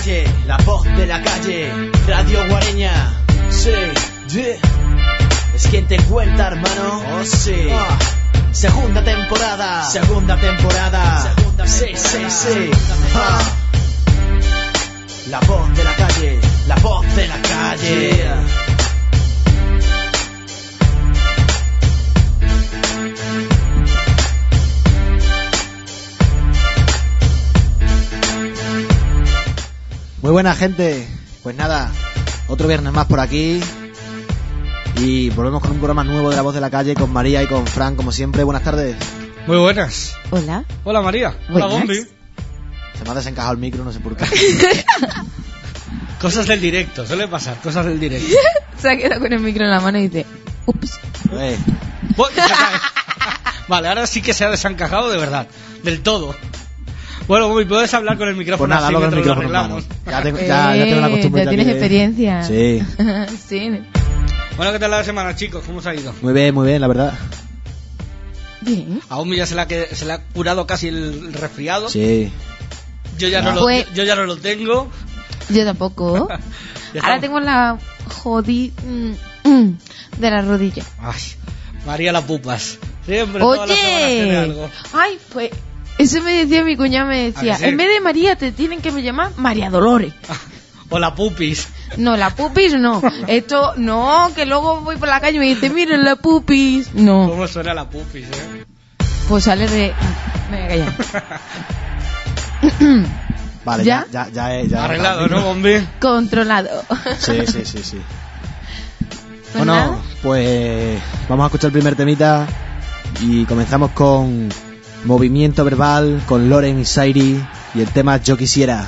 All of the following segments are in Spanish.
calle, la voz de la calle, Radio Guareña. Sí, es quien te cuenta, hermano. Oh, sí. Segunda temporada. Sí. La voz de la calle, la voz de la calle. Yeah. Muy buena, gente. Pues nada, otro viernes más por aquí. Y volvemos con un programa nuevo de La Voz de la Calle, con María y con Fran, como siempre. Buenas tardes. Muy buenas. Hola. Hola, María. Buenas. Hola, Bombi. Se me ha desencajado el micro, no sé por qué. Cosas del directo, suele pasar, cosas del directo. Se ha quedado con el micro en la mano y dice, ups. Vale, ahora sí que se ha desencajado de verdad, del todo. Bueno, Bombi, puedes hablar con el micrófono. Pues nada, así hablo con el mientras micrófono, lo arreglamos. ya tengo la costumbre. Ya tienes experiencia. Sí. Sí. Bueno, ¿qué tal la semana, chicos? ¿Cómo os ha ido? Muy bien, la verdad. Bien. A Bombi ya se le ha curado casi el resfriado. Sí. Yo ya no lo tengo. Yo tampoco. Ahora tengo la jodida de la rodilla. Ay, María la pupas. Siempre, todas las semanas tiene algo. Ay, pues eso me decía mi cuñada, me decía, sí? en vez de María te tienen que llamar María Dolores. O la pupis. No, la pupis no. Esto, no, que luego voy por la calle y me dice, miren la pupis. No. ¿Cómo suena la pupis, Pues sale de... Me voy a callar. Vale, ¿Ya? ya. Arreglado, ¿no, Bombi? Controlado. Sí. Pues Bueno, nada. pues vamos a escuchar el primer temita y comenzamos con Movimiento Verbal, con Loren y Sairi y el tema Yo Quisiera.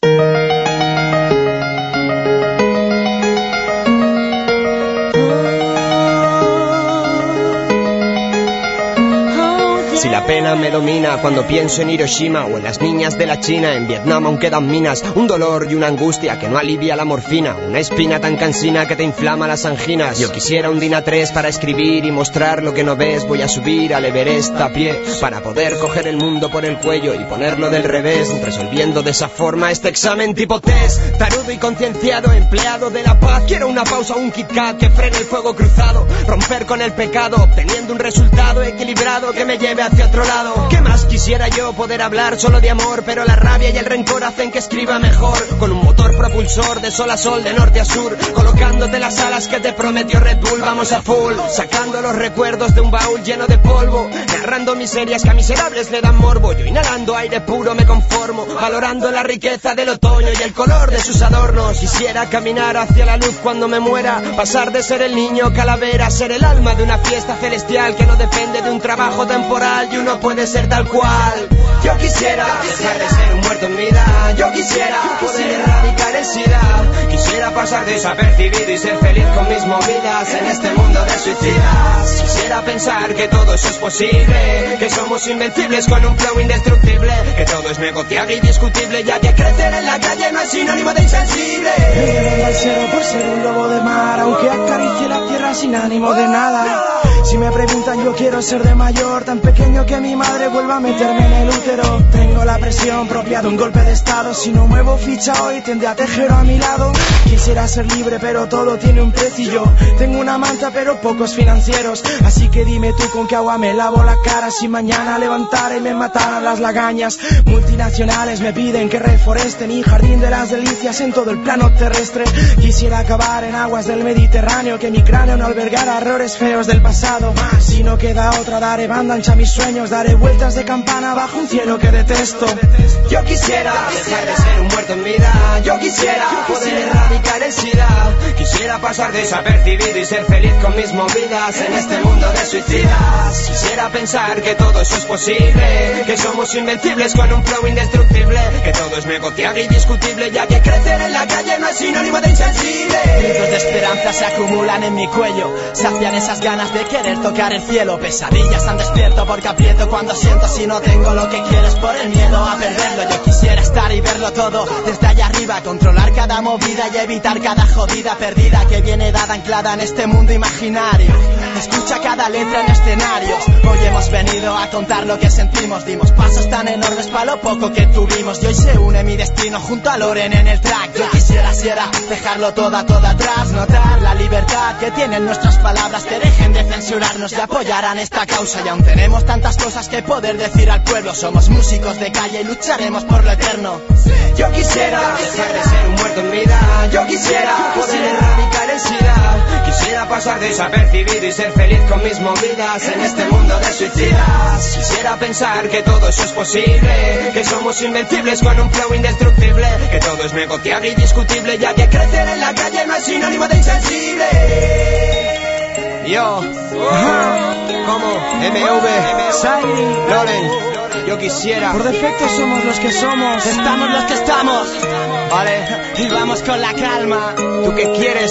Si la pena me domina cuando pienso en Hiroshima o en las niñas de la China, en Vietnam aún quedan minas, un dolor y una angustia que no alivia la morfina, una espina tan cansina que te inflama las anginas. Yo quisiera un DIN A3 para escribir y mostrar lo que no ves. Voy a subir al Everest a pie para poder coger el mundo por el cuello y ponerlo del revés, resolviendo de esa forma este examen tipo test. Tarudo y concienciado, empleado de la paz, quiero una pausa, un Kit Kat que frene el fuego cruzado, romper con el pecado, obteniendo un resultado equilibrado que me lleve hacia otro lado. ¿Qué más quisiera yo? Poder hablar solo de amor, pero la rabia y el rencor hacen que escriba mejor. Con un motor propulsor de sol a sol, de norte a sur, colocándote las alas que te prometió Red Bull. Vamos a full, sacando los recuerdos de un baúl lleno de polvo, narrando miserias que a miserables le dan morbo. Yo inhalando aire puro me conformo, valorando la riqueza del otoño y el color de sus adornos. Quisiera caminar hacia la luz cuando me muera, pasar de ser el niño calavera a ser el alma de una fiesta celestial que no depende de un trabajo temporal y uno puede ser tal cual. Yo quisiera dejar de ser un muerto en vida. Yo quisiera poder erradicar el SIDA. Quisiera pasar desapercibido y ser feliz con mis movidas en este mundo de suicidas. Quisiera pensar que todo eso es posible, que somos invencibles con un flow indestructible, que todo es negociable y discutible, ya que crecer en la calle no es sinónimo de insensible. Llegué al cielo por ser un lobo de mar, aunque acaricie la tierra sin ánimo de nada. Si me preguntan, yo quiero ser de mayor, tan pequeño que mi madre vuelva a meterme en el útero. Tengo la presión propia de un golpe de estado, si no muevo ficha hoy tendré a Tejero a mi lado. Quisiera ser libre pero todo tiene un precio y yo tengo una manta pero pocos financieros. Así que dime tú con qué agua me lavo la cara si mañana levantara y me mataran las lagañas. Multinacionales me piden que reforeste mi jardín de las delicias en todo el plano terrestre. Quisiera acabar en aguas del Mediterráneo, que mi cráneo no albergara errores feos del pasado. Si no queda otra, daré banda ancha a mis sueños, daré vueltas de campana bajo un cielo que detesto. Yo quisiera dejar de ser un muerto en vida. Yo quisiera poder erradicar el SIDA. Quisiera pasar desapercibido y ser feliz con mis movidas en este mundo de suicidas. Quisiera pensar que todo eso es posible, que somos invencibles con un flow indestructible, que todo es negociable y discutible, ya que crecer en la calle no es sinónimo de insensible. Litros de esperanza se acumulan en mi cuello, sacian esas ganas de querer tocar el cielo. Pesadillas tan despierto porque aprieto cuando siento si no tengo lo que quiero es por el miedo a perderlo. Yo quisiera estar y verlo todo desde allá arriba, controlar cada movida y evitar cada jodida perdida que viene dada anclada en este mundo imaginario. Escucha cada letra en escenarios. Hoy hemos venido a contar lo que sentimos. Dimos pasos tan enormes para lo poco que tuvimos. Y hoy se une mi destino junto a Loren en el track. Yo quisiera dejarlo todo atrás. Notar la libertad que tienen nuestras palabras. Que dejen de censurarnos y apoyarán esta causa. Y aún tenemos tantas cosas que poder decir al pueblo. Somos músicos de calle y lucharemos por lo eterno. Yo quisiera dejar de ser un muerto en vida. Yo quisiera poder erradicar el SIDA. Quisiera pasar desapercibido y ser feliz con mis movidas en este mundo de suicidas. Quisiera pensar que todo eso es posible, que somos invencibles con un flow indestructible, que todo es negociable y discutible, ya que crecer en la calle no es sinónimo de insensible. Yo, como MV, Loren, yo quisiera. Por defecto somos los que somos. Estamos los que estamos. Vale, Y vamos con la calma. ¿tú qué quieres?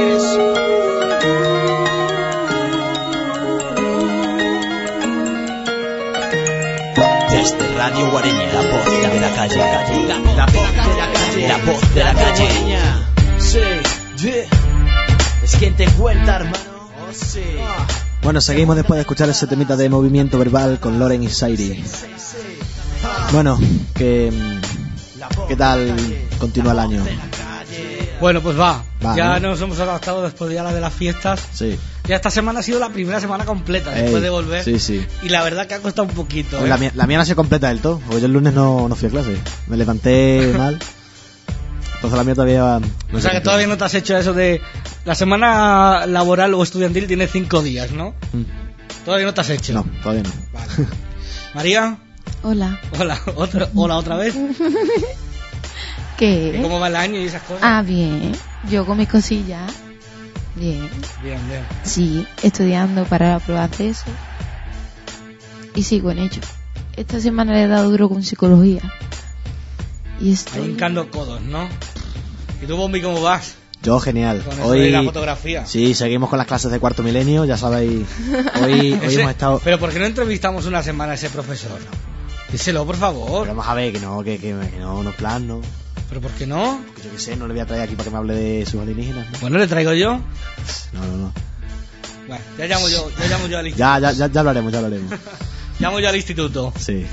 Desde Radio Guareña, la voz de la calle. La voz de la calle. La voz de la calle. Sí, es quien te cuenta, hermano. Oh, sí. Bueno, seguimos después de escuchar ese temita de movimiento verbal con Loren y Sairi. Bueno, ¿qué tal continúa el año? Bueno, pues va. Ya ¿no? nos hemos adaptado después ya de las fiestas. Sí. Ya esta semana ha sido la primera semana completa después de volver. Sí, sí. Y la verdad que ha costado un poquito. Pues la mía no ha sido completa del todo, porque yo el lunes no fui a clase. Me levanté mal. Entonces la mía todavía... O sea que todavía no te has hecho eso de... La semana laboral o estudiantil tiene 5 días, ¿no? Todavía no te has hecho. No, todavía no. Vale. María. Hola. Hola otra vez. ¿Qué? ¿Cómo va el año y esas cosas? Ah, bien. Yo con mis cosillas. Bien. Bien. Sí, estudiando para la prueba de acceso. Y sigo en ello. Esta semana le he dado duro con psicología. Y estoy... Ahí hincando codos, ¿no? ¿Y tú, Bombi, cómo vas? Yo genial. Con eso Hoy de la fotografía. Sí, seguimos con las clases de cuarto milenio, ya sabéis. Hoy hemos estado... Pero ¿por qué no entrevistamos una semana a ese profesor? Díselo, por favor. Pero vamos a ver, que no es plan, ¿no? ¿Pero por qué no? Porque yo qué sé, no le voy a traer aquí para que me hable de sus alienígenas, ¿no? Bueno, le traigo yo. No. Bueno, ya llamo yo al instituto. Ya hablaremos. Llamo yo al instituto. Sí.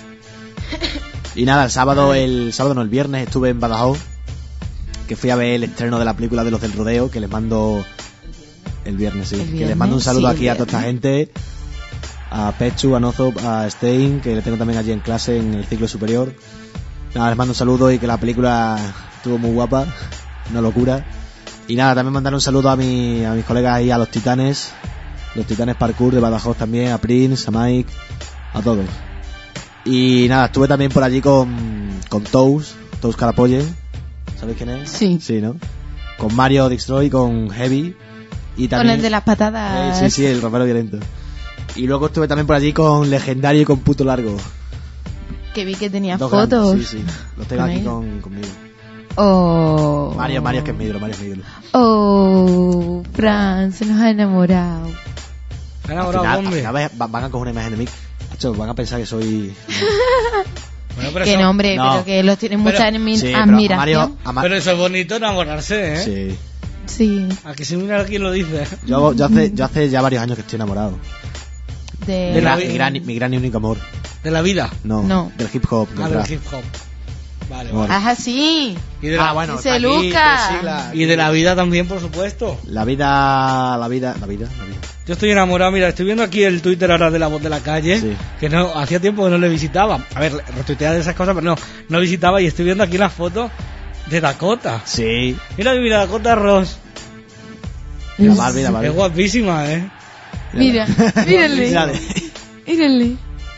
Y nada, el viernes estuve en Badajoz, que fui a ver el estreno de la película de los del rodeo, que les mando el viernes, sí. Que les mando un saludo aquí a toda esta gente, a Pechu, a Nozop, a Stein, que le tengo también allí en clase en el ciclo superior. Nada, les mando un saludo y que la película estuvo muy guapa, una locura. Y nada, también mandar un saludo a mis colegas ahí, a los Titanes Parkour de Badajoz también, a Prince, a Mike, a todos. Y nada, estuve también por allí con Tous Carapollen. ¿Sabéis quién es? Sí. Sí, ¿no? Con Mario Dixroy, con Heavy. Y también... Con el de las patadas. Sí, el romero violento. Y luego estuve también por allí con Legendario y con Puto Largo. Que vi que tenía Dos fotos. grandes, sí. Los tengo aquí conmigo. Oh. Mario es que es mi ídolo, Oh, Fran, se nos ha enamorado. Se ha enamorado, hombre. Al final van a coger una imagen de mí. Hacho, van a pensar que soy... Bueno, pero que eso... no, hombre, No. pero que los tienen mucha Sí, admiración. Pero eso es bonito enamorarse, ¿eh? Sí. Sí. A que si mira quién lo dice. Yo hace ya varios años que estoy enamorado. De la vida. Mi gran y único amor. ¿De la vida? No. Del hip hop. Del Del rap. hip hop. Vale, Bueno. vale. Ah, sí. Y de la, bueno, Dice aquí, Luca. 3 siglas. y de la vida también, por supuesto. La vida. Yo estoy enamorado, mira, estoy viendo aquí el Twitter ahora de La Voz de la Calle, Sí. que no hacía tiempo que no le visitaba. A ver, retuiteaba de esas cosas, pero no visitaba y estoy viendo aquí la foto de Dakota. Sí. Mira Dakota Ross. Mira, Barbie. Es guapísima, ¿eh? Mira, mírenle. Mírale. Mírenle.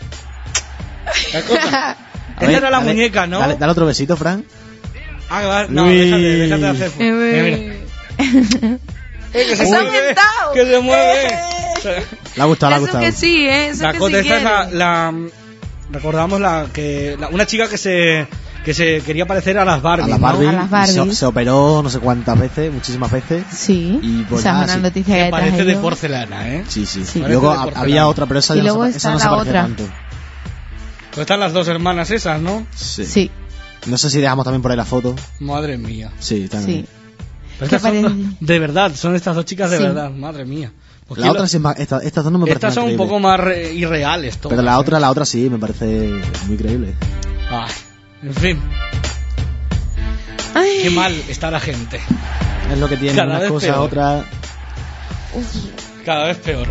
Dakota. A Esa ver, era la dale, muñeca, ¿no? Dale otro besito, Fran. Ah, va, no, Uy. déjate de hacer. Mira. Que se ¡Está mueve, ambientado! que se mueve. Le ha gustado, Eso que sí, eso Dakota, que sí esta es quiere. recordamos una chica que se quería parecer a las Barbie. A las ¿no? Barbie. A las Barbies. Se operó no sé cuántas veces, muchísimas veces. Sí. Y pues esa es nada, una sí. noticia Que que parece de traje yo. porcelana, ¿eh? Sí. Sí. Y luego Parece de porcelana. había otra, pero esa Y no luego esa está no se la parecía otra. tanto. Pues están las dos hermanas esas, ¿no? Sí. Sí, No sé si dejamos también por ahí la foto. Madre mía. Sí, también. sí. Pero ¿Qué estas son parece? de verdad, son estas dos chicas de Sí. verdad, madre mía. La otra sí, estas dos no me parecen. Estas son un poco más irreales. Todas, pero la otra sí, me parece muy creíble. Ay, en fin. Ay. Qué mal está la gente. Es lo que tiene, Cada unas vez cosas, peor. otras. Cada vez peor.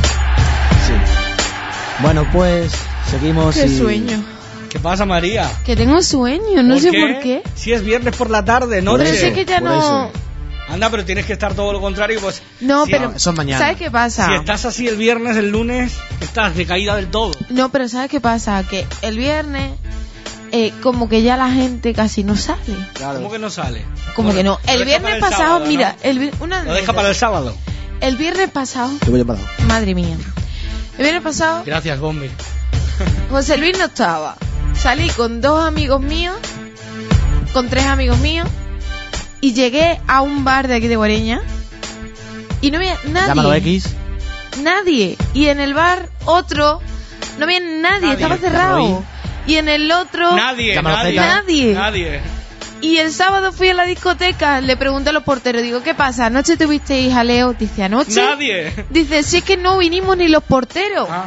Sí. Bueno, pues seguimos. Qué y... sueño. ¿Qué pasa, María? Que tengo sueño, no sé por qué. Si es viernes por la tarde, Por noche. Pero eso, sé que ya por no... eso. Anda, pero tienes que estar todo lo contrario, pues. No, si- pero... eso es mañana. ¿Sabes qué pasa? Si estás así el viernes, el lunes, estás decaída del todo. No, pero ¿sabes qué pasa? Que el viernes, como que ya la gente casi no sale. Claro. ¿Cómo que no sale? Como Bueno, que no. lo El deja viernes para el pasado, sábado, mira, ¿no? Lo deja para el sábado. El viernes pasado, Te voy a parar. madre mía. El viernes pasado, Gracias, Bombi. José Luis no estaba. Salí con 2 amigos míos, con 3 amigos míos, y llegué a un bar de aquí de Guareña, y no había nadie. Llámalo X. Nadie. Y en el bar otro, no había nadie, estaba cerrado. Roy. Y en el otro, Nadie, Llámalo nadie. Z. Nadie. Nadie. y el sábado fui a la discoteca, le pregunté a los porteros, digo, ¿qué pasa? ¿Anoche tuvisteis jaleo? Dice, ¿anoche? Nadie. Dice, si es que no vinimos ni los porteros. Ah,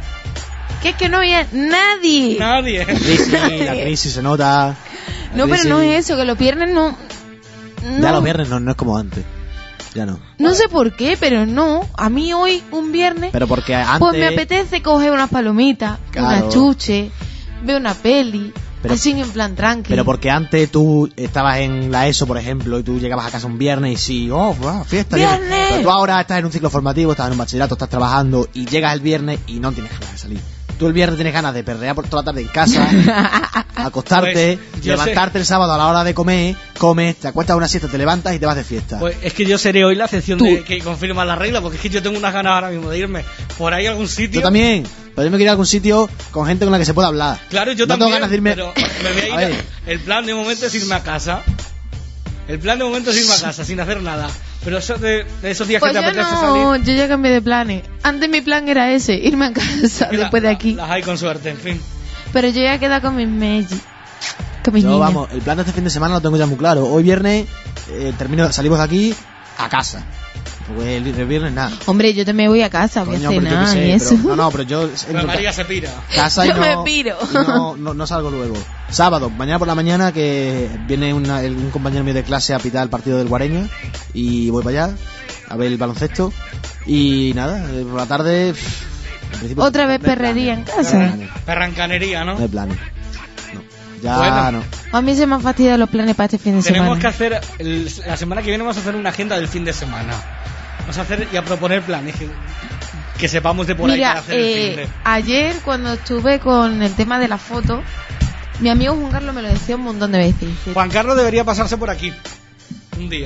Que es que no había nadie. nadie. La crisis se nota. La No, pero crisis- no es eso, que los viernes no... Ya no. los viernes no es como antes. Ya no. No sé por qué, pero no. A mí hoy, un viernes, Pero porque antes. pues me apetece coger unas palomitas, Claro. una chuche, ver una peli, Pero- así en plan tranqui. Pero porque antes tú estabas en la ESO, por ejemplo, y tú llegabas a casa un viernes y sí, fiesta. ¡Viernes! Pero tú ahora estás en un ciclo formativo, estás en un bachillerato, estás trabajando y llegas el viernes y no tienes ganas de salir. Tú el viernes tienes ganas de perrear por toda la tarde en casa, acostarte, Pues, yo levantarte el sábado a la hora de comer, comes, te acuestas una siesta, te levantas y te vas de fiesta. Pues es que yo seré hoy la excepción Tú. de que confirma la regla, porque es que yo tengo unas ganas ahora mismo de irme por ahí a algún sitio. Yo también, pero yo me quiero ir a algún sitio con gente con la que se pueda hablar. Claro, yo no también. tengo ganas de irme. Pero me voy a ir. A ver. El plan de momento es irme a casa. El plan de momento es irme a casa sin hacer nada. Pero eso de esos días Pues que te yo apetece no, salir. yo ya cambié de planes. Antes mi plan era ese, irme a casa mira, después de aquí. Las hay con suerte, en fin. Pero yo ya quedado con mis Meji. Con mis Yo, niñas. vamos, el plan de este fin de semana lo tengo ya muy claro. Hoy viernes salimos de aquí a casa. Porque el viernes nada. Hombre, yo también voy a casa, voy Coño, a pero yo qué cenar sé, y eso. pero- no, pero yo Pero entro María se pira. casa y Yo no, me piro. y no salgo luego. Sábado, mañana por la mañana que viene un compañero mío de clase a pitar el partido del Guareña y voy para allá a ver el baloncesto y nada, por la tarde en principio, Otra vez no hay perrería en planes, casa. no hay planes, Perrancanería, ¿no? no hay planes. No, ya Bueno. no. A mí se me han fastidiado los planes para este fin de Tenemos semana. que hacer. La semana que viene vamos a hacer una agenda del fin de semana. Vamos a hacer y a proponer planes que sepamos de por ahí para Mira, hacer el fin de. ayer cuando estuve con el tema de la foto, mi amigo Juan Carlos me lo decía un montón de veces. Dice, Juan Carlos debería pasarse por aquí un día.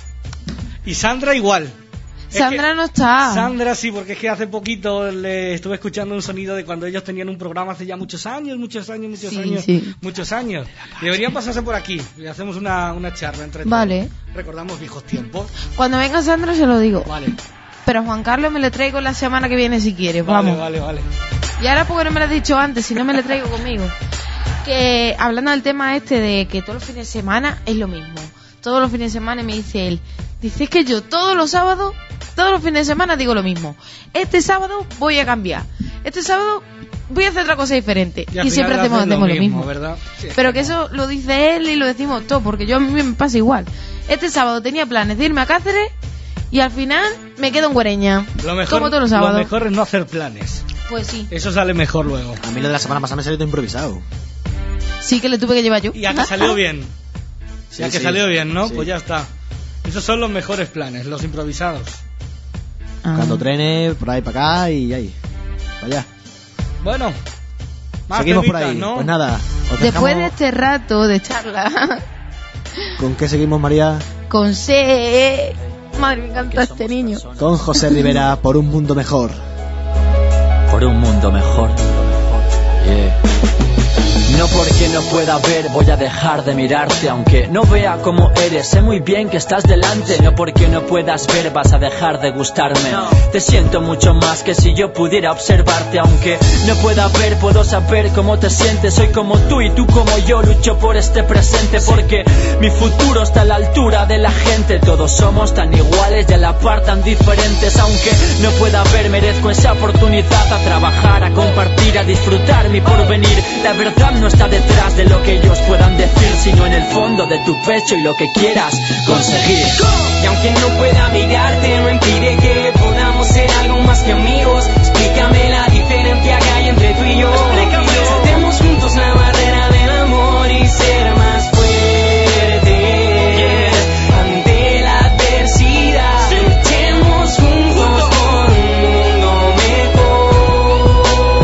Y Sandra igual. Es Sandra que- no está. Sandra sí, porque es que hace poquito le estuve escuchando un sonido de cuando ellos tenían un programa hace ya muchos años, Sí, sí. muchos años. Deberían pasarse por aquí y hacemos una charla entre Vale. todos. Recordamos viejos tiempos. Cuando venga Sandra se lo digo. Vale. Pero a Juan Carlos me le traigo la semana que viene si quieres, vamos. Vale. Y ahora porque no me lo has dicho antes, si no me lo traigo conmigo. Que hablando del tema este de que todos los fines de semana es lo mismo. Todos los fines de semana me dice él, dice, es que yo todos los sábados, todos los fines de semana digo lo mismo. Este sábado voy a cambiar. Este sábado voy a hacer otra cosa diferente. al Y siempre final hacemos haces lo mismo. ¿verdad? Sí. Pero que eso lo dice él y lo decimos todos, porque yo a mí me pasa igual. Este sábado tenía planes de irme a Cáceres y al final me quedo en Guareña. Lo mejor, como todos los lo sábados. mejor es no hacer planes. Pues sí. Eso sale mejor luego. A mí lo de la semana pasada me salió todo improvisado. Sí que le tuve que llevar yo. Y a que salió bien. Sí, Ya que sí. salió bien, ¿no? Sí. Pues ya está. Esos son los mejores planes, los improvisados. Ah. Cuando trenes, por ahí para acá y ahí. Para allá. Bueno, más Seguimos por temitas, ahí. ¿no? Pues nada. os Después de dejamos- este rato de charla ¿Con qué seguimos, María? con C. Madre, me encanta este niño. Con José Rivera, por un mundo mejor. Por un mundo mejor. Yeah. No porque no pueda ver voy a dejar de mirarte. Aunque no vea cómo eres, sé muy bien que estás delante. No porque no puedas ver vas a dejar de gustarme. Te siento mucho más que si yo pudiera observarte. Aunque no pueda ver, puedo saber cómo te sientes. Soy como tú y tú como yo, lucho por este presente. Porque mi futuro está a la altura de la gente. Todos somos tan iguales y a la par tan diferentes. Aunque no pueda ver, merezco esa oportunidad a trabajar, a compartir, a disfrutar mi porvenir. La verdad no está detrás de lo que ellos puedan decir, sino en el fondo de tu pecho y lo que quieras conseguir. Y aunque no pueda mirarte, no impide que podamos ser algo más que amigos. Explícame la diferencia que hay entre tú y yo. Saltemos juntos la barrera del amor y ser más fuertes ante la adversidad. Luchemos juntos por un mundo mejor.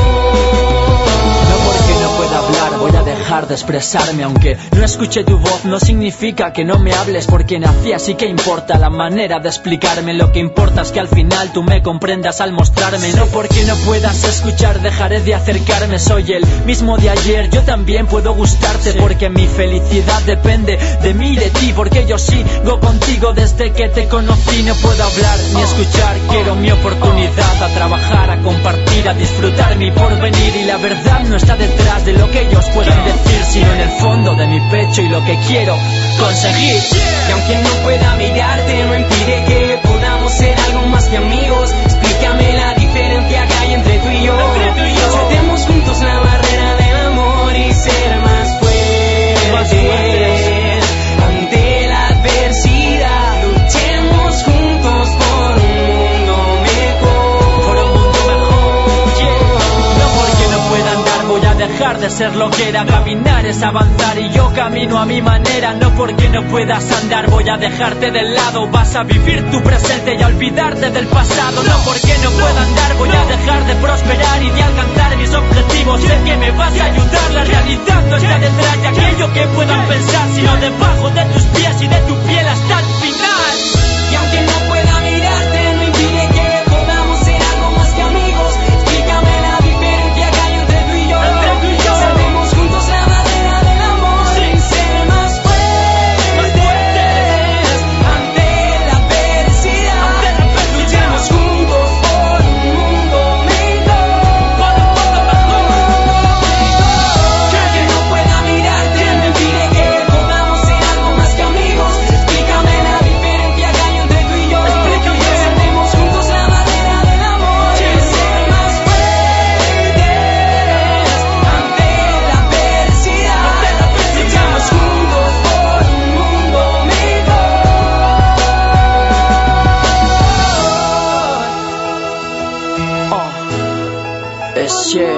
No porque no pueda hablar voy a dejar de expresarme. Aunque no escuche tu voz no significa que no me hables, porque nací así. Que importa la manera de explicarme. Lo que importa es que al final tú me comprendas al mostrarme. No porque no puedas escuchar dejaré de acercarme. Soy el mismo de ayer, yo también puedo gustarte. Porque mi felicidad depende de mí y de ti. Porque yo sigo contigo desde que te conocí. No puedo hablar ni escuchar, quiero mi oportunidad, a trabajar, a compartir, a disfrutar mi porvenir. Y la verdad no está detrás de lo que ellos puedan decir, sino en el fondo de mi pecho y lo que quiero conseguir. Y aunque no pueda mirarte, no impide que podamos ser algo más que amigos. Explícame la diferencia que hay entre tú y yo. Saltemos juntos la barrera del amor y ser más fuertes ante la adversidad. Luchemos juntos por un mundo mejor. Por un mundo mejor, No porque no pueda andar voy a dejar de ser lo que era. Caminar es avanzar y yo camino a mi manera. No porque no puedas andar voy a dejarte de lado. Vas a vivir tu presente y a olvidarte del pasado. No porque no pueda andar voy a dejar de prosperar y de alcanzar mis objetivos. Sé que me vas a ayudar, la realidad no está detrás de aquello que puedan pensar, sino debajo de tus pies y de tu piel hasta el final. Y aunque no pueda mirarte, no impide que podamos ser algo más que amigos. Explícame la diferencia que hay entre tú y yo. Saltemos juntos la barrera del amor y ser más fuertes ante la adversidad. Luchemos juntos por un mundo mejor. Y aunque no pueda mirarte, no impide que podamos ser algo más que amigos. Explícame la diferencia que hay entre tú y yo. Saltemos juntos la barrera del amor y ser más fuertes ante la adversidad. Luchamos juntos por un mundo mejor. Es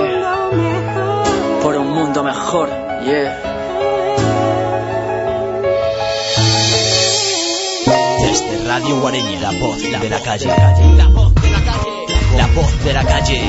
por un mundo mejor, Desde Radio Guareña, la voz de la calle. La voz de la calle. La voz de la calle.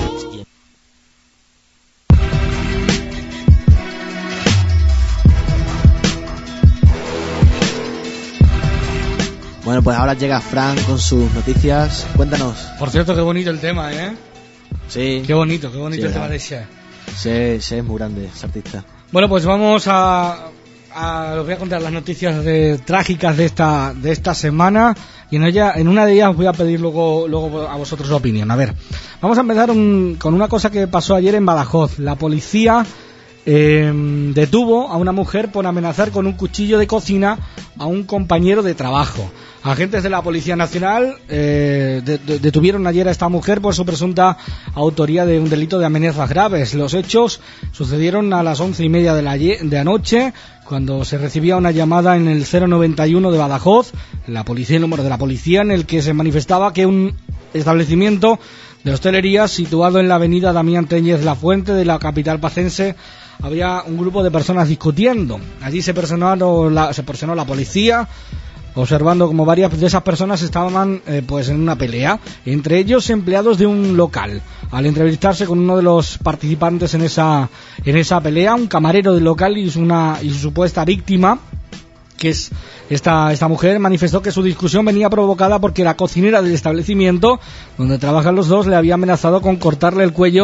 Bueno, pues ahora llega Fran con sus noticias. Cuéntanos. Por cierto, qué bonito el tema, ¿eh? Sí. Qué bonito Sí, el tema ¿verdad? de Cher. Sí, es muy grande ese artista. Bueno, pues vamos a os voy a contar las noticias trágicas de esta semana, y en una de ellas os voy a pedir luego a vosotros la opinión. A ver, vamos a empezar con una cosa que pasó ayer en Badajoz. La policía detuvo a una mujer por amenazar con un cuchillo de cocina a un compañero de trabajo. Agentes de la Policía Nacional detuvieron ayer a esta mujer por su presunta autoría de un delito de amenazas graves. Los hechos sucedieron a las 11:30 de anoche, cuando se recibía una llamada en el 091 de Badajoz, el número de la policía, en el que se manifestaba que un establecimiento de hostelería situado en la avenida Damián Téñez La Fuente de la capital pacense había un grupo de personas discutiendo. Allí se personó la policía, observando como varias de esas personas estaban pues en una pelea, entre ellos empleados de un local. Al entrevistarse con uno de los participantes en esa pelea, un camarero del local y su supuesta víctima, que es esta mujer, manifestó que su discusión venía provocada porque la cocinera del establecimiento donde trabajan los dos le había amenazado con cortarle el cuello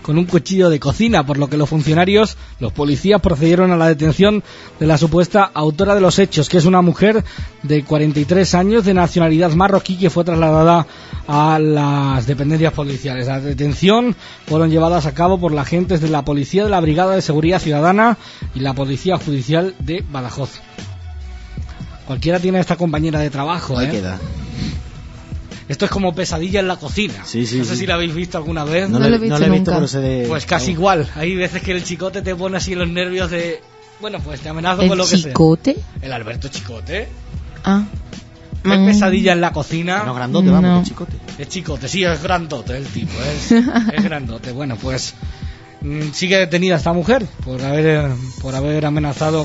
con un cuchillo de cocina, por lo que los policías procedieron a la detención de la supuesta autora de los hechos, que es una mujer de 43 años de nacionalidad marroquí que fue trasladada a las dependencias policiales. La detención fueron llevadas a cabo por los agentes de la policía de la Brigada de Seguridad Ciudadana y la Policía Judicial de Badajoz. Cualquiera tiene esta compañera de trabajo, Ahí queda. Esto es como Pesadilla en la cocina. Sí, no sé si la habéis visto alguna vez. No lo he visto, nunca. pero sé de... Pues casi igual. Hay veces que el chicote te pone así los nervios de... Bueno, pues te amenazo con lo que sea. ¿El chicote? El Alberto Chicote. Ah. ¿Es Pesadilla en la cocina? No, grandote, vamos, No. el chicote. Es chicote, sí, es grandote el tipo. Es grandote. Bueno, pues sigue detenida esta mujer por haber amenazado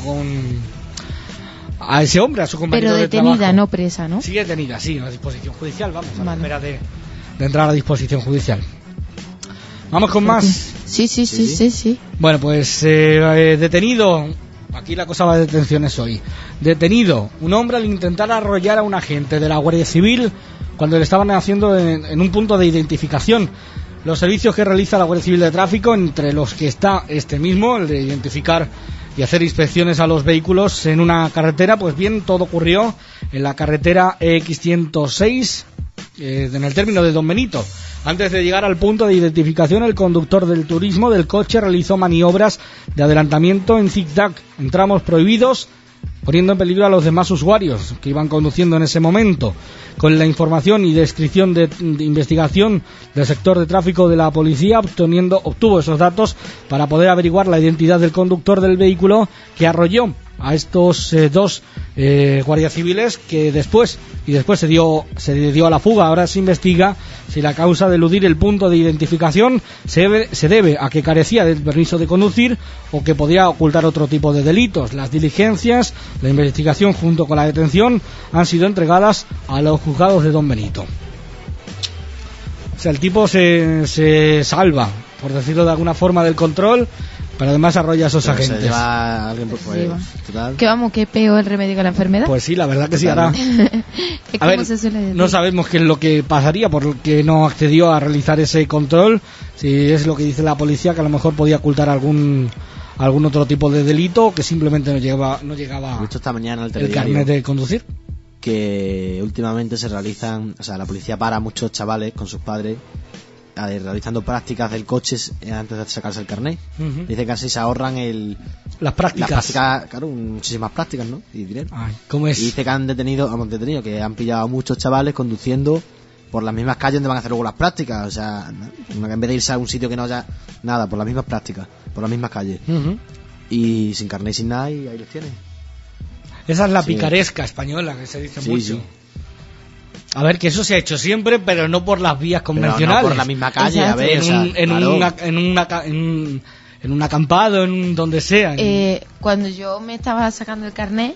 a ese hombre, a su compañero Pero de detenida, trabajo. no presa, ¿no? Sigue detenida, sí, a disposición judicial, vamos, a la Vale. espera de entrar a disposición judicial. Vamos con más. Sí. Bueno, pues detenido, aquí la cosa va de detenciones hoy. Detenido, un hombre al intentar arrollar a un agente de la Guardia Civil cuando le estaban haciendo en un punto de identificación. Los servicios que realiza la Guardia Civil de Tráfico, entre los que está este mismo, el de identificar y hacer inspecciones a los vehículos en una carretera, pues bien, todo ocurrió en la carretera X106, en el término de Don Benito. Antes de llegar al punto de identificación, el conductor del turismo del coche realizó maniobras de adelantamiento en zigzag en tramos prohibidos, poniendo en peligro a los demás usuarios que iban conduciendo en ese momento. Con la información y descripción de investigación del sector de tráfico de la policía, obtuvo esos datos para poder averiguar la identidad del conductor del vehículo que arrolló a estos dos guardias civiles, que después se dio a la fuga. Ahora se investiga si la causa de eludir el punto de identificación se debe a que carecía del permiso de conducir o que podía ocultar otro tipo de delitos. Las diligencias, la investigación junto con la detención han sido entregadas a los juzgados de Don Benito. O sea, el tipo se salva, por decirlo de alguna forma, del control, pero además arrolla a esos Pero agentes. se lleva a alguien por Se lleva. total. Que vamos, que es peor el remedio que la enfermedad. Pues sí, la verdad que sí. Ahora, Es a como ver, se suele decir. no sabemos qué es lo que pasaría porque no accedió a realizar ese control. Si es lo que dice la policía, que a lo mejor podía ocultar algún otro tipo de delito, o que simplemente no llegaba He visto esta mañana en el el telediario carnet de conducir. que últimamente se realizan, o sea, la policía para a muchos chavales con sus padres realizando prácticas del coche antes de sacarse el carnet. Ujú. Dice que así se ahorran Las prácticas. las prácticas, claro, muchísimas prácticas, ¿no? Y dinero. Ay, ¿cómo Y es? dice que han detenido, que han pillado a muchos chavales conduciendo por las mismas calles donde van a hacer luego las prácticas. O sea, ¿no? En vez de irse a un sitio que no haya nada, por las mismas prácticas, por las mismas calles. Ujú. Y sin carnet y sin nada, y ahí los tienes. Esa es la Sí. picaresca española que se dice Sí, mucho. sí. A ver, que eso se ha hecho siempre, pero no por las vías Pero convencionales. no por la misma calle, Exacto. a ver, o sea, claro. En un acampado, en donde sea. Cuando yo me estaba sacando el carnet,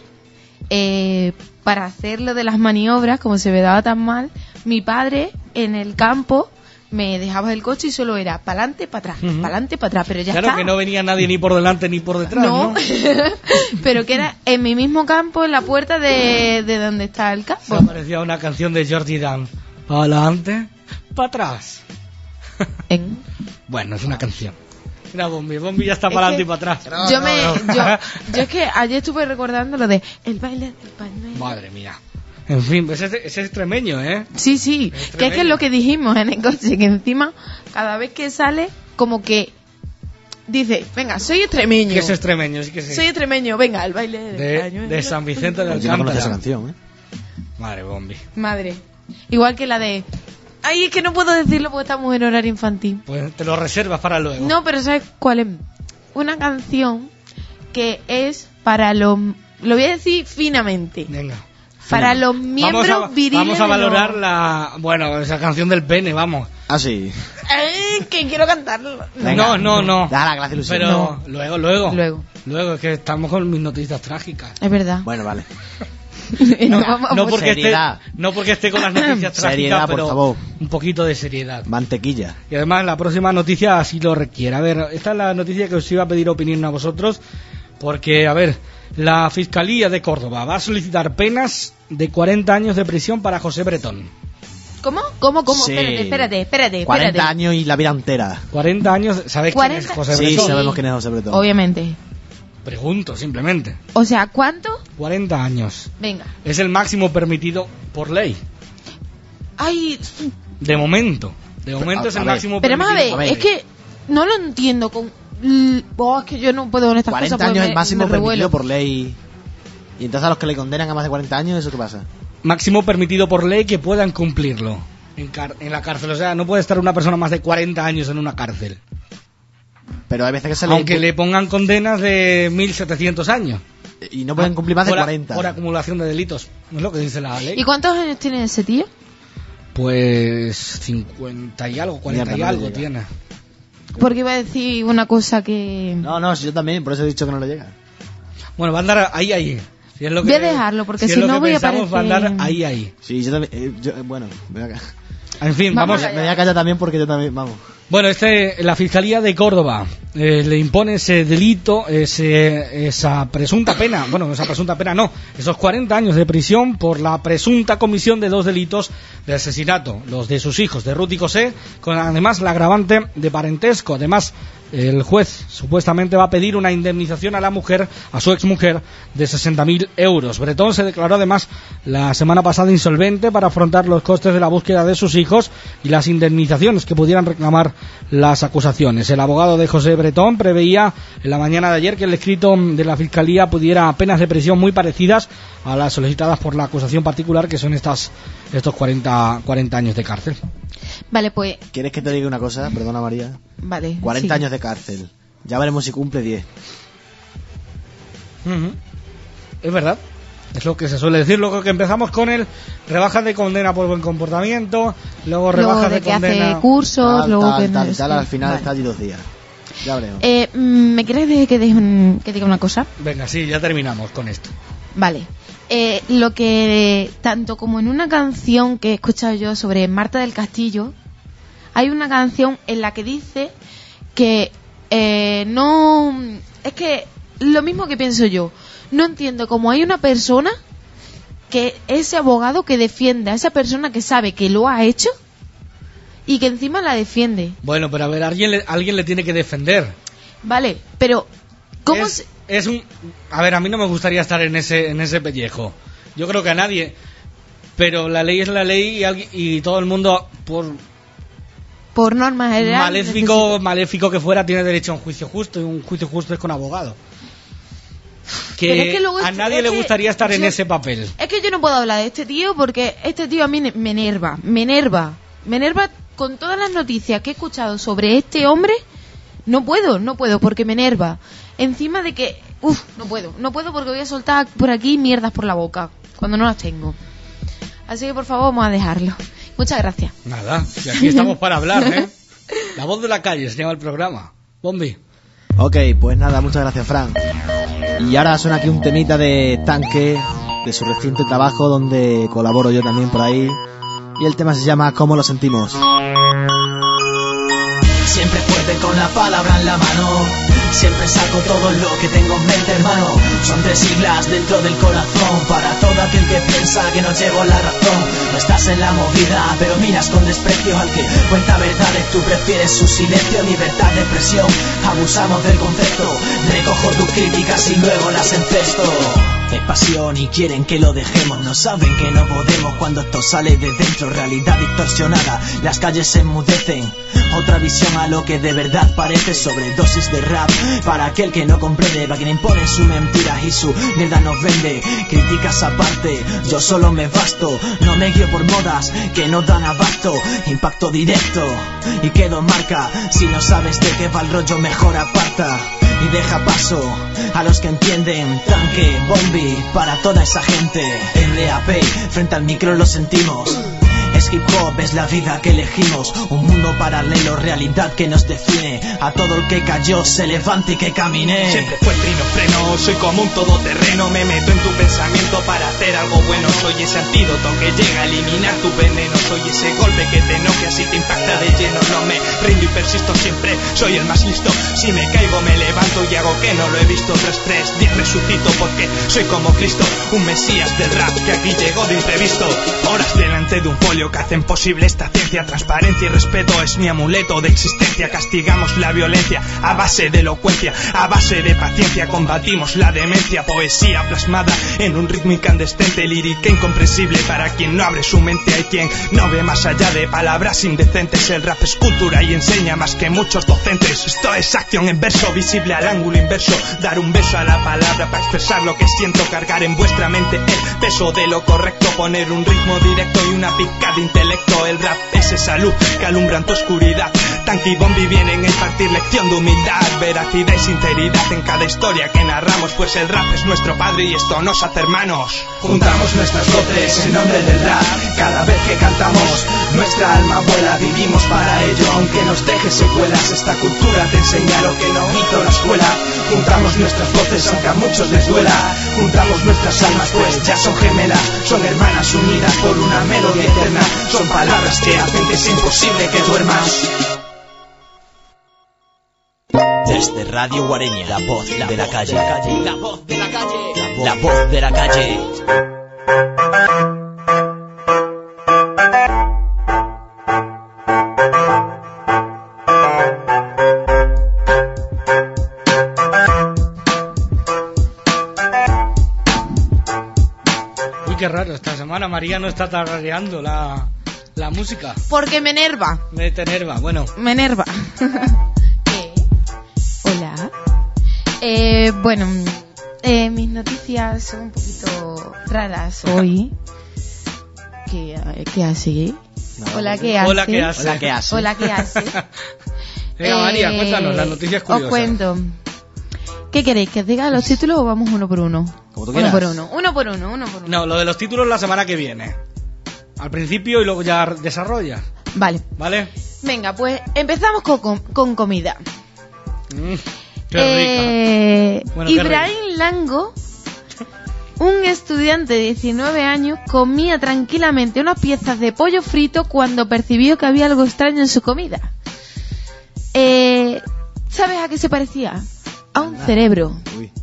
para hacer lo de las maniobras, como se me daba tan mal, mi padre en el campo me dejaba el coche y solo era para adelante, para atrás, Ujú. para adelante, para atrás, pero ya Claro está. que no venía nadie ni por delante ni por detrás, ¿no? No, pero que era en mi mismo campo, en la puerta de donde está el Se campo. parecía a una canción de Georgie Dan. Para adelante, para atrás. En- Bueno, es una canción. Mira, Bombi ya está Es para adelante que y para atrás. yo es que ayer estuve recordando lo de el baile del pañuelo. Madre mía. En fin, ese es extremeño, ¿eh? Sí, sí, Es que es que es lo que dijimos en el coche, que encima cada vez que sale como que dice, venga, soy extremeño. Que es extremeño, sí que sí. Soy extremeño, venga, el baile del pañuelo. De San Vicente del Yo no conozco esa Alcántara. canción, ¿eh? Madre Bombi. Madre. Igual que la de... Ay, es que no puedo decirlo porque estamos en horario infantil. Pues te lo reservas para luego. No, pero ¿sabes cuál es? Una canción que es para los... Lo voy a decir finamente. Venga. Para los miembros viriles. Vamos a de los- valorar Bueno, esa canción del pene, vamos. Ah, sí. Ay, que quiero cantarlo. Venga. No. Da la gracia, ilusión. Pero No. luego, es que estamos con mis noticias trágicas. Es verdad. Bueno, vale. Nos vamos a No poner- porque esté con las noticias trágicas, Seriedad, por pero favor. un poquito de seriedad. Mantequilla. Y además la próxima noticia así lo requiere. A ver, esta es la noticia que os iba a pedir opinión a vosotros, porque, a ver, la Fiscalía de Córdoba va a solicitar penas de 40 años de prisión para José Bretón. ¿Cómo? Sí. Espérate. 40 años y la vida entera. 40 años, ¿sabéis quién es José Sí, Bretón? sabemos quién es José Bretón. Obviamente. Pregunto, simplemente. O sea, ¿cuánto? 40 años. Venga. Es el máximo permitido por ley. Ay, De momento. De momento es el máximo pero permitido. vamos a ver, es que no lo entiendo con... es que yo no puedo con estas 40 cosas. años porque es el máximo me revuelo. permitido por ley. Y entonces a los que le condenan a más de 40 años, ¿eso qué pasa? Máximo permitido por ley que puedan cumplirlo en la cárcel. O sea, no puede estar una persona más de 40 años en una cárcel. Pero hay veces que se Aunque le pongan condenas de 1700 años. Y no pueden cumplir más de por 40. Por acumulación de delitos. ¿No es lo que dice la ley? ¿Y cuántos años tiene ese tío? Pues 50 y algo, 40 Mierda, y no algo llega. tiene. Porque iba a decir una cosa que... No, si yo también, por eso he dicho que no le llega. Bueno, va a andar ahí. Si es lo que, Voy a dejarlo, porque si si es lo no que voy a pensamos, parecer... va a andar ahí. Sí, yo también. Bueno, me voy a callar. En fin, vamos. Me voy a callar también porque yo también, vamos. Bueno, la Fiscalía de Córdoba le impone ese delito, esa presunta pena, esos 40 años de prisión por la presunta comisión de 2 delitos de asesinato, los de sus hijos, de Ruth y José, con además la agravante de parentesco. Además, el juez supuestamente va a pedir una indemnización a la mujer, a su exmujer, de 60.000 euros. Bretón se declaró además la semana pasada insolvente para afrontar los costes de la búsqueda de sus hijos y las indemnizaciones que pudieran reclamar las acusaciones. El abogado de José Bretón preveía en la mañana de ayer que el escrito de la Fiscalía pudiera penas de prisión muy parecidas a las solicitadas por la acusación particular, que son estos 40 años de cárcel. Vale, pues... ¿Quieres que te diga una cosa? Perdona, María. Vale. 40 sí. años de cárcel. Ya veremos si cumple 10. Es verdad. Es lo que se suele decir. Luego que empezamos con el rebaja de condena por buen comportamiento, luego rebaja de que condena... hace cursos, luego que... al final vale. está allí 2 días. Ya veremos. ¿Me quieres que diga una cosa? Venga, sí, ya terminamos con esto. Vale. Lo que, tanto como en una canción que he escuchado yo sobre Marta del Castillo, hay una canción en la que dice que no... Es que lo mismo que pienso yo. No entiendo cómo hay una persona, que ese abogado que defiende a esa persona que sabe que lo ha hecho y que encima la defiende. Bueno, pero a ver, alguien le tiene que defender. Vale, pero... ¿cómo A ver, a mí no me gustaría estar en ese pellejo. Yo creo que a nadie. Pero la ley es la ley y todo el mundo, por norma general, maléfico que fuera, tiene derecho a un juicio justo, y un juicio justo es con abogado. Que a nadie le gustaría estar en ese papel. Es que yo no puedo hablar de este tío porque este tío a mí me enerva con todas las noticias que he escuchado sobre este hombre. No puedo porque me enerva. Encima de que, no puedo porque voy a soltar por aquí mierdas por la boca cuando no las tengo. Así que por favor vamos a dejarlo. Muchas gracias. Nada, y aquí estamos para hablar, ¿eh? La voz de la calle se llama el programa. Bombi. Ok, pues nada, muchas gracias, Fran. Y ahora suena aquí un temita de Tanque, de su reciente trabajo, donde colaboro yo también por ahí. Y el tema se llama ¿Cómo lo sentimos? Siempre fuerte con la palabra en la mano, siempre saco todo lo que tengo en mente, hermano. Son 3 siglas dentro del corazón, para todo aquel que piensa que no llevo la razón. No estás en la movida, pero miras con desprecio al que cuenta verdades. Tú prefieres su silencio, libertad de expresión. Abusamos del concepto, recojo tus críticas y luego las encesto. Hay pasión y quieren que lo dejemos, no saben que no podemos cuando esto sale de dentro. Realidad distorsionada, las calles se enmudecen. Otra visión a lo que de verdad parece, sobredosis de rap para aquel que no comprende, para quien impone su mentira y su mierda nos vende. Críticas aparte, yo solo me basto, no me guío por modas que no dan abasto. Impacto directo y quedo marca, si no sabes de qué va el rollo mejor aparta. Y deja paso a los que entienden. Tanque, Bombi, para toda esa gente. RAP, frente al micro lo sentimos. Es hip hop, es la vida que elegimos. Un mundo paralelo, realidad que nos define. A todo el que cayó, se levante y que camine. Siempre fue freno, soy como un todoterreno. Me meto en tu pensamiento para hacer algo bueno. Soy ese antídoto que llega a eliminar tu veneno. Soy ese golpe que te enoje, así te impacta de lleno. No me rindo y persisto siempre, soy el más listo. Si me caigo me levanto y hago que no lo he visto. 3, 10 resucito porque soy como Cristo, un mesías del rap que aquí llegó de imprevisto. Horas delante de un folio laboratorio que hacen posible esta ciencia. Transparencia y respeto es mi amuleto de existencia. Castigamos la violencia a base de elocuencia, a base de paciencia combatimos la demencia. Poesía plasmada en un ritmo incandescente, lírica incomprensible para quien no abre su mente. Hay quien no ve más allá de palabras indecentes. El rap es cultura y enseña más que muchos docentes. Esto es acción en verso, visible al ángulo inverso. Dar un beso a la palabra para expresar lo que siento. Cargar en vuestra mente el peso de lo correcto. Poner un ritmo directo y una pizca de intelecto. El rap es esa luz que alumbra en tu oscuridad. Tanky y Bombi vienen a impartir lección de humildad, veracidad y sinceridad en cada historia que narramos. Pues el rap es nuestro padre y esto nos hace hermanos. Juntamos nuestras voces en nombre del rap. Cada vez que cantamos, nuestra alma vuela. Vivimos para ello, aunque nos deje secuelas. Esta cultura te enseña lo que no hizo la escuela. Juntamos nuestras voces, aunque a muchos les duela. Juntamos nuestras almas, pues ya son gemelas. Son hermanas unidas por una melodía eterna. Son palabras que hacen que sea imposible que duermas. Desde Radio Guareña, la voz de la calle. La voz de la calle. La voz de la calle. Uy, qué raro, esta semana María no está tarareando la música. Porque me enerva. Me te enerva, bueno. Me enerva. Hola. Bueno, mis noticias son un poquito raras hoy. ¿Qué hace? No, Hola, ¿qué hace? Hola, ¿qué hace? Hola, ¿qué hace? Hola, ¿qué hace? Venga, María, cuéntanos las noticias curiosas. Os cuento. ¿Qué queréis? ¿Que os diga los títulos o vamos uno por uno? Como tú quieras. Uno por uno. No, lo de los títulos la semana que viene. Al principio y luego ya desarrollas. Vale. ¿Vale? Venga, pues empezamos con comida. Qué rica. Bueno, Ibrahim Lango, un estudiante de 19 años, comía tranquilamente unas piezas de pollo frito cuando percibió que había algo extraño en su comida. ¿Sabes a qué se parecía? A un cerebro. Uy.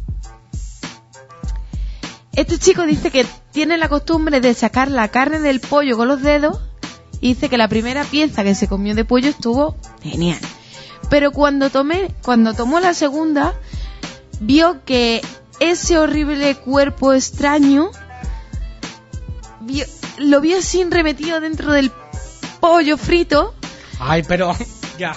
Este chico dice que tiene la costumbre de sacar la carne del pollo con los dedos y dice que la primera pieza que se comió de pollo estuvo genial. Pero cuando tomó la segunda, vio que ese horrible cuerpo extraño lo vio así remetido dentro del pollo frito. Ay, pero ya.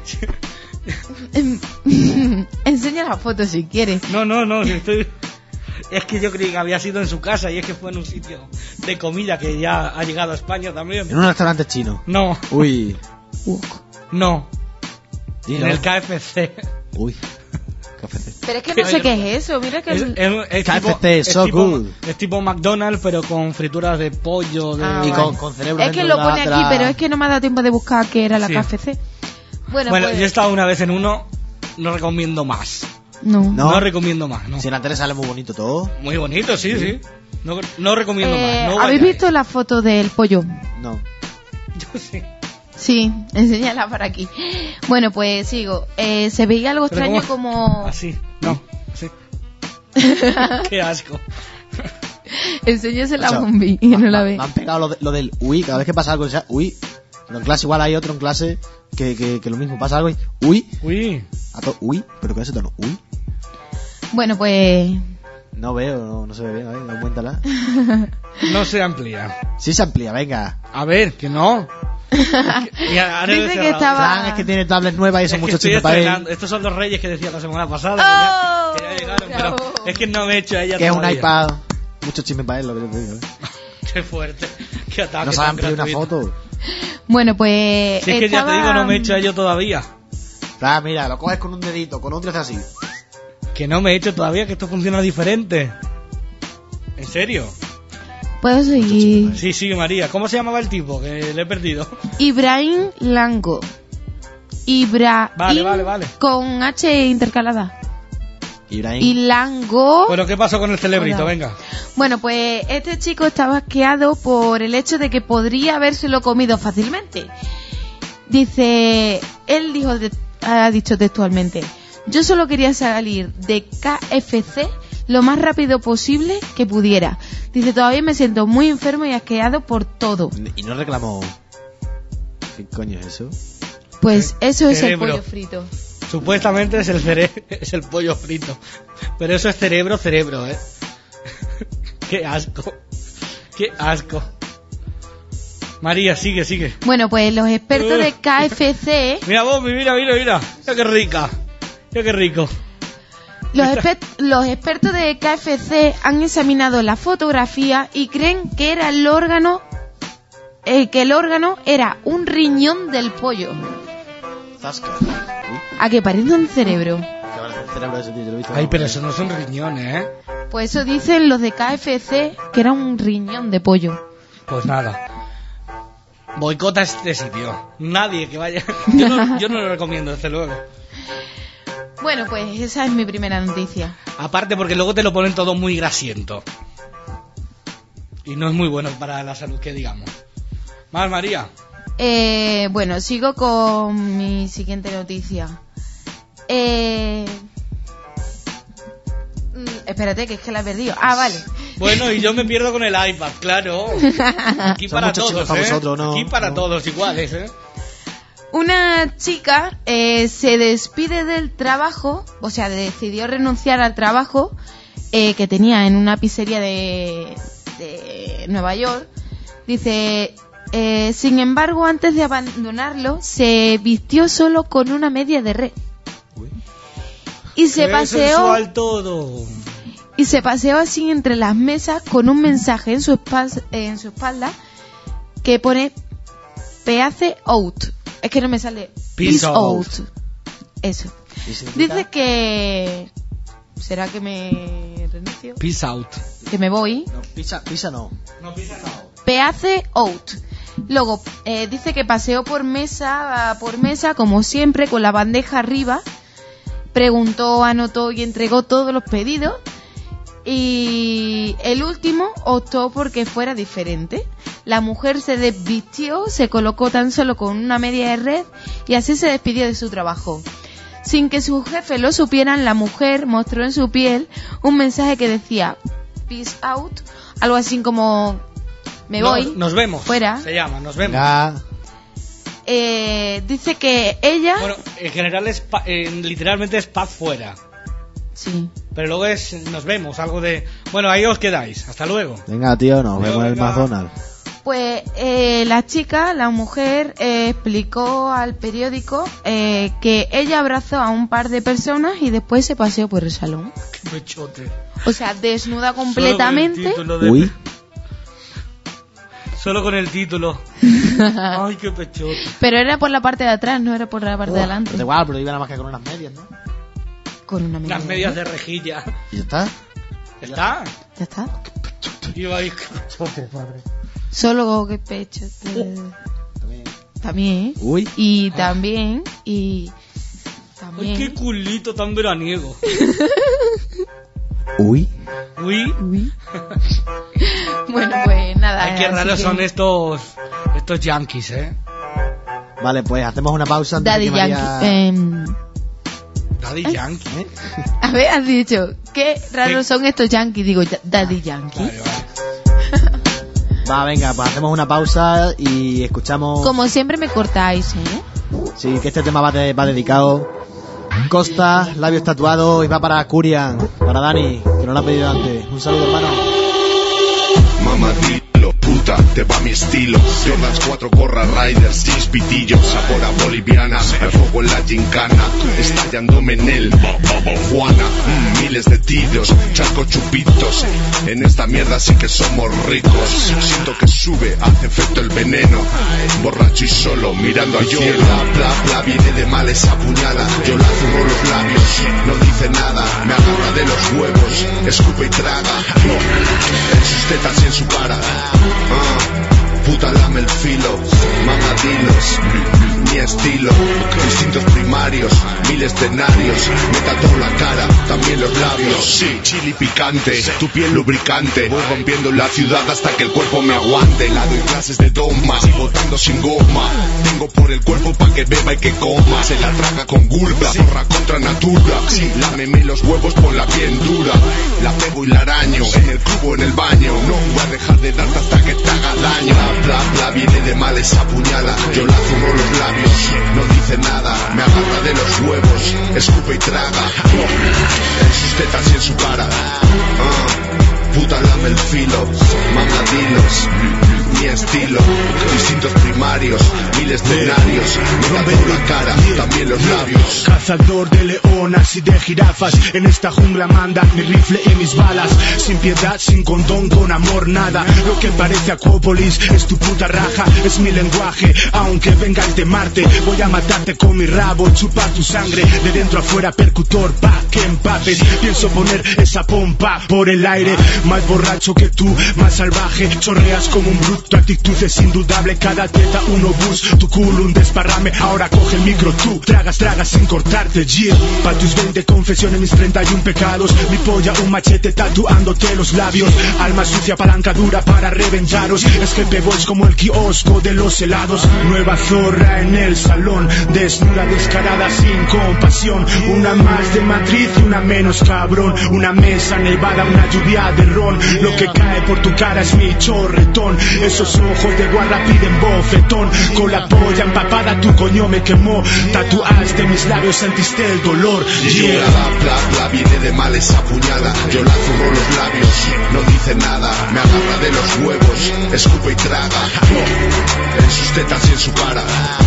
Enseña la foto si quieres. No, es que yo creí que había sido en su casa y es que fue en un sitio de comida que ya ha llegado a España también. En un restaurante chino. No. Uy. No. Dilo. En el KFC. Uy. KFC. Pero es que no sé qué es eso. Mira que Es KFC, so good. Es tipo McDonald's, pero con frituras de pollo. Y vale. con cerebro. Es que lo pone aquí, pero es que no me ha dado tiempo de buscar qué era la Sí. KFC. Bueno, Bueno, pues, yo he estado una vez en uno, no recomiendo más. no. No recomiendo más, no. Si en la tele sale muy bonito todo. Muy bonito, sí. No recomiendo más. No ¿Habéis vayáis. visto la foto del pollo? No. Yo sí. Sí, enséñala para aquí. Bueno, pues sigo. Se veía algo Pero extraño ¿cómo? como... Así, no, así. Qué asco. Enséñasela a Macho, Bombi y no la ve. Me han pegado lo del uy. Cada vez que pasa algo, o sea, uy. Pero en clase igual hay otro en clase que lo mismo. Pasa algo y uy. Uy. Uy. Pero con ese tono. Uy. Bueno, pues... No veo, no se ve bien. A ver, auméntala. No se amplía. Sí se amplía, venga. A ver, que no. Dice que estaba... Fran es que tiene tablet nueva y eso Es que mucho estoy chisme para él. estrenando. Estos son los reyes que decía la semana pasada. ¡Oh! Que ya llegaron, Bravo. pero es que no me he hecho a ella Que es un todavía. iPad. Mucho chisme para él, lo que yo te digo. Qué fuerte. Qué ataque. No se tan amplía una gratuito. foto. Bueno, pues... Si es que ya te estaba- digo, no me he hecho a ello todavía. Fran, mira, lo coges con un dedito, con otro haces así. Que no me he hecho todavía, que esto funciona diferente. ¿En serio? ¿Puedo seguir? Sí, María. ¿Cómo se llamaba el tipo? Que le he perdido. Ibrahim Lango. Vale. Con H intercalada. Ibrahim. Y Lango... Bueno, ¿qué pasó con el celebrito? Hola. Venga. Bueno, pues este chico estaba asqueado por el hecho de que podría habérselo comido fácilmente. Dice, ha dicho textualmente: yo solo quería salir de KFC lo más rápido posible que pudiera. Dice, todavía me siento muy enfermo y asqueado por todo. Y no reclamo... ¿Qué coño es eso? Pues eso es el Cerebro. pollo frito. Supuestamente es es el pollo frito. Pero eso es cerebro, ¿eh? Qué asco. Qué asco. María, sigue. Bueno, pues los expertos de KFC... Mira, Bobby, mira. Mira qué rica. Mira qué rico. Los expertos de KFC han examinado la fotografía y creen que era el órgano era un riñón del pollo. Zasca. A que parece un cerebro. ¿Qué va a hacer el cerebro ese tío? Yo lo he visto. Ay, pero eso no son riñones, ¿eh? Pues eso dicen los de KFC, que era un riñón de pollo. Pues nada. Boicota este sitio. Nadie que vaya. Yo no lo recomiendo, desde luego. Bueno, pues esa es mi primera noticia. Aparte porque luego te lo ponen todo muy grasiento. Y no es muy bueno para la salud, que digamos. Más, María. Bueno, sigo con mi siguiente noticia. Espérate, que es que la he perdido. Ah, vale. Bueno, y yo me pierdo con el iPad, claro. Aquí Son para muchos todos, chicos para vosotros, ¿no? Aquí para todos iguales, ¿eh? Una chica se despide del trabajo, o sea, decidió renunciar al trabajo que tenía en una pizzería de Nueva York. Dice, sin embargo, antes de abandonarlo, se vistió solo con una media de red. Y se paseó todo. y se paseó así entre las mesas con un mensaje en su espalda que pone Peace out. Es que no me sale. Peace out. Eso. Dice que... ¿Será que me renuncio? Peace out. Que me voy. No, pizza no. No, pizza no. Peace out. Luego, dice que paseó por mesa, como siempre, con la bandeja arriba. Preguntó, anotó y entregó todos los pedidos. Y el último optó porque fuera diferente. La mujer se desvistió, se colocó tan solo con una media de red y así se despidió de su trabajo. Sin que su jefe lo supieran, la mujer mostró en su piel un mensaje que decía peace out, algo así como me voy, nos vemos, fuera. Se llama, nos vemos. Ya. Dice que ella... Bueno, en general literalmente es paz fuera. Sí. Pero luego es nos vemos, algo de... Bueno, ahí os quedáis, hasta luego. Venga, tío, nos vemos en el venga. McDonald's. Pues la mujer, explicó al periódico que ella abrazó a un par de personas y después se paseó por el salón. Qué pechote. O sea, desnuda completamente. Uy. Solo con el título. Ay, qué pechote. Pero era por la parte de atrás, no era por la parte de adelante. Da igual, pero iba nada más que con unas medias, ¿no? Con una media. Las medias de rejilla. ¿Y ya está? ¿Está? Ya está. Iba ahí. Solo que pecho. También. Uy. Y también. Ay, qué culito tan veraniego. Uy. Uy. Uy. Bueno, pues nada. Ay, qué así raros que- son estos yankees, ¿eh? Vale, pues hacemos una pausa antes Daddy de que María... Yankee. Daddy Ay. Yankee. ¿Eh? A ver, has dicho, qué raros Sí. son estos yankees. Digo, Daddy Yankee. Vale, vale. Va, venga, pues hacemos una pausa y escuchamos... Como siempre me cortáis, ¿eh? Sí, que este tema va dedicado... Costa, labios tatuados, y va para Curian, para Dani, que nos lo ha pedido antes. Un saludo, hermano. Mamá, dilo, puta, te va mi estilo. Jordans 4, gorra, riders, jeans, pitillos, sabor a boliviana, el fuego en la gincana, estallándome en el Juana, miles de tiros, charco chupitos. En esta mierda sí que somos ricos. Siento que sube, hace efecto el veneno. Borracho y solo, mirando al cielo. Bla, bla, viene de mal esa puñada. Yo la zurro los labios, no dice nada. Me agarra de los huevos, escupe y traga. En sus tetas y en su cara. Puta, lame el filo. Mamá, dilos, mi estilo. Instintos primarios, 1000 escenarios. Me tatuó la cara, también también los labios. Sí, chili picante, tu piel lubricante. Voy rompiendo la ciudad hasta que el cuerpo me aguante. La doy clases de toma, y botando sin goma. Tengo por el cuerpo pa' que beba y que coma. Se la traga con gurda, zorra contra natura. Sí, lámeme los huevos, ponla bien dura. La pego y la araño, en el cubo, en el baño. No voy a dejar de darte hasta que te haga daño. Bla, bla, viene de mal esa puñala. Yo la zurro los labios, no dice nada. Me agarra de los huevos, escupe y traga. En sus tetas y en su cara. Puta, lame el filo, mamadilos, mi estilo. Distintos primarios, mil escenarios. Me tatuo la cara, también los labios. Cazador de leonas y de jirafas. En esta jungla manda mi rifle y mis balas. Sin piedad, sin condón, con amor nada. Lo que parece Acuópolis es tu puta raja. Es mi lenguaje, aunque vengas de Marte. Voy a matarte con mi rabo, chupar tu sangre. De dentro afuera percutor, pa' que empapes. Pienso poner esa pompa por el aire. Más borracho que tú, más salvaje. Chorreas como un bruto, tu actitud es indudable. Cada teta un obús, tu culo un desparrame. Ahora coge el micro tú, tragas sin cortarte, yeah. Pa' tus 20 confesiones, mis 31 pecados. Mi polla un machete tatuándote los labios. Alma sucia, palanca dura para reventaros. Es que Pepo es como el kiosco de los helados. Nueva zorra en el salón, desnuda, descarada, sin compasión. Una más de Madrid y una menos cabrón. Una mesa nevada, una lluvia de ron. Lo que cae por tu cara es mi chorretón. Esos ojos de guarda piden bofetón. Con la polla empapada tu coño me quemó. Tatuaste mis labios, sentiste el dolor, yeah. Bla, bla, viene de mal esa puñada. Yo la zurro los labios, no dice nada. Me agarra de los huevos, escupe y traga. En sus tetas y en su cara.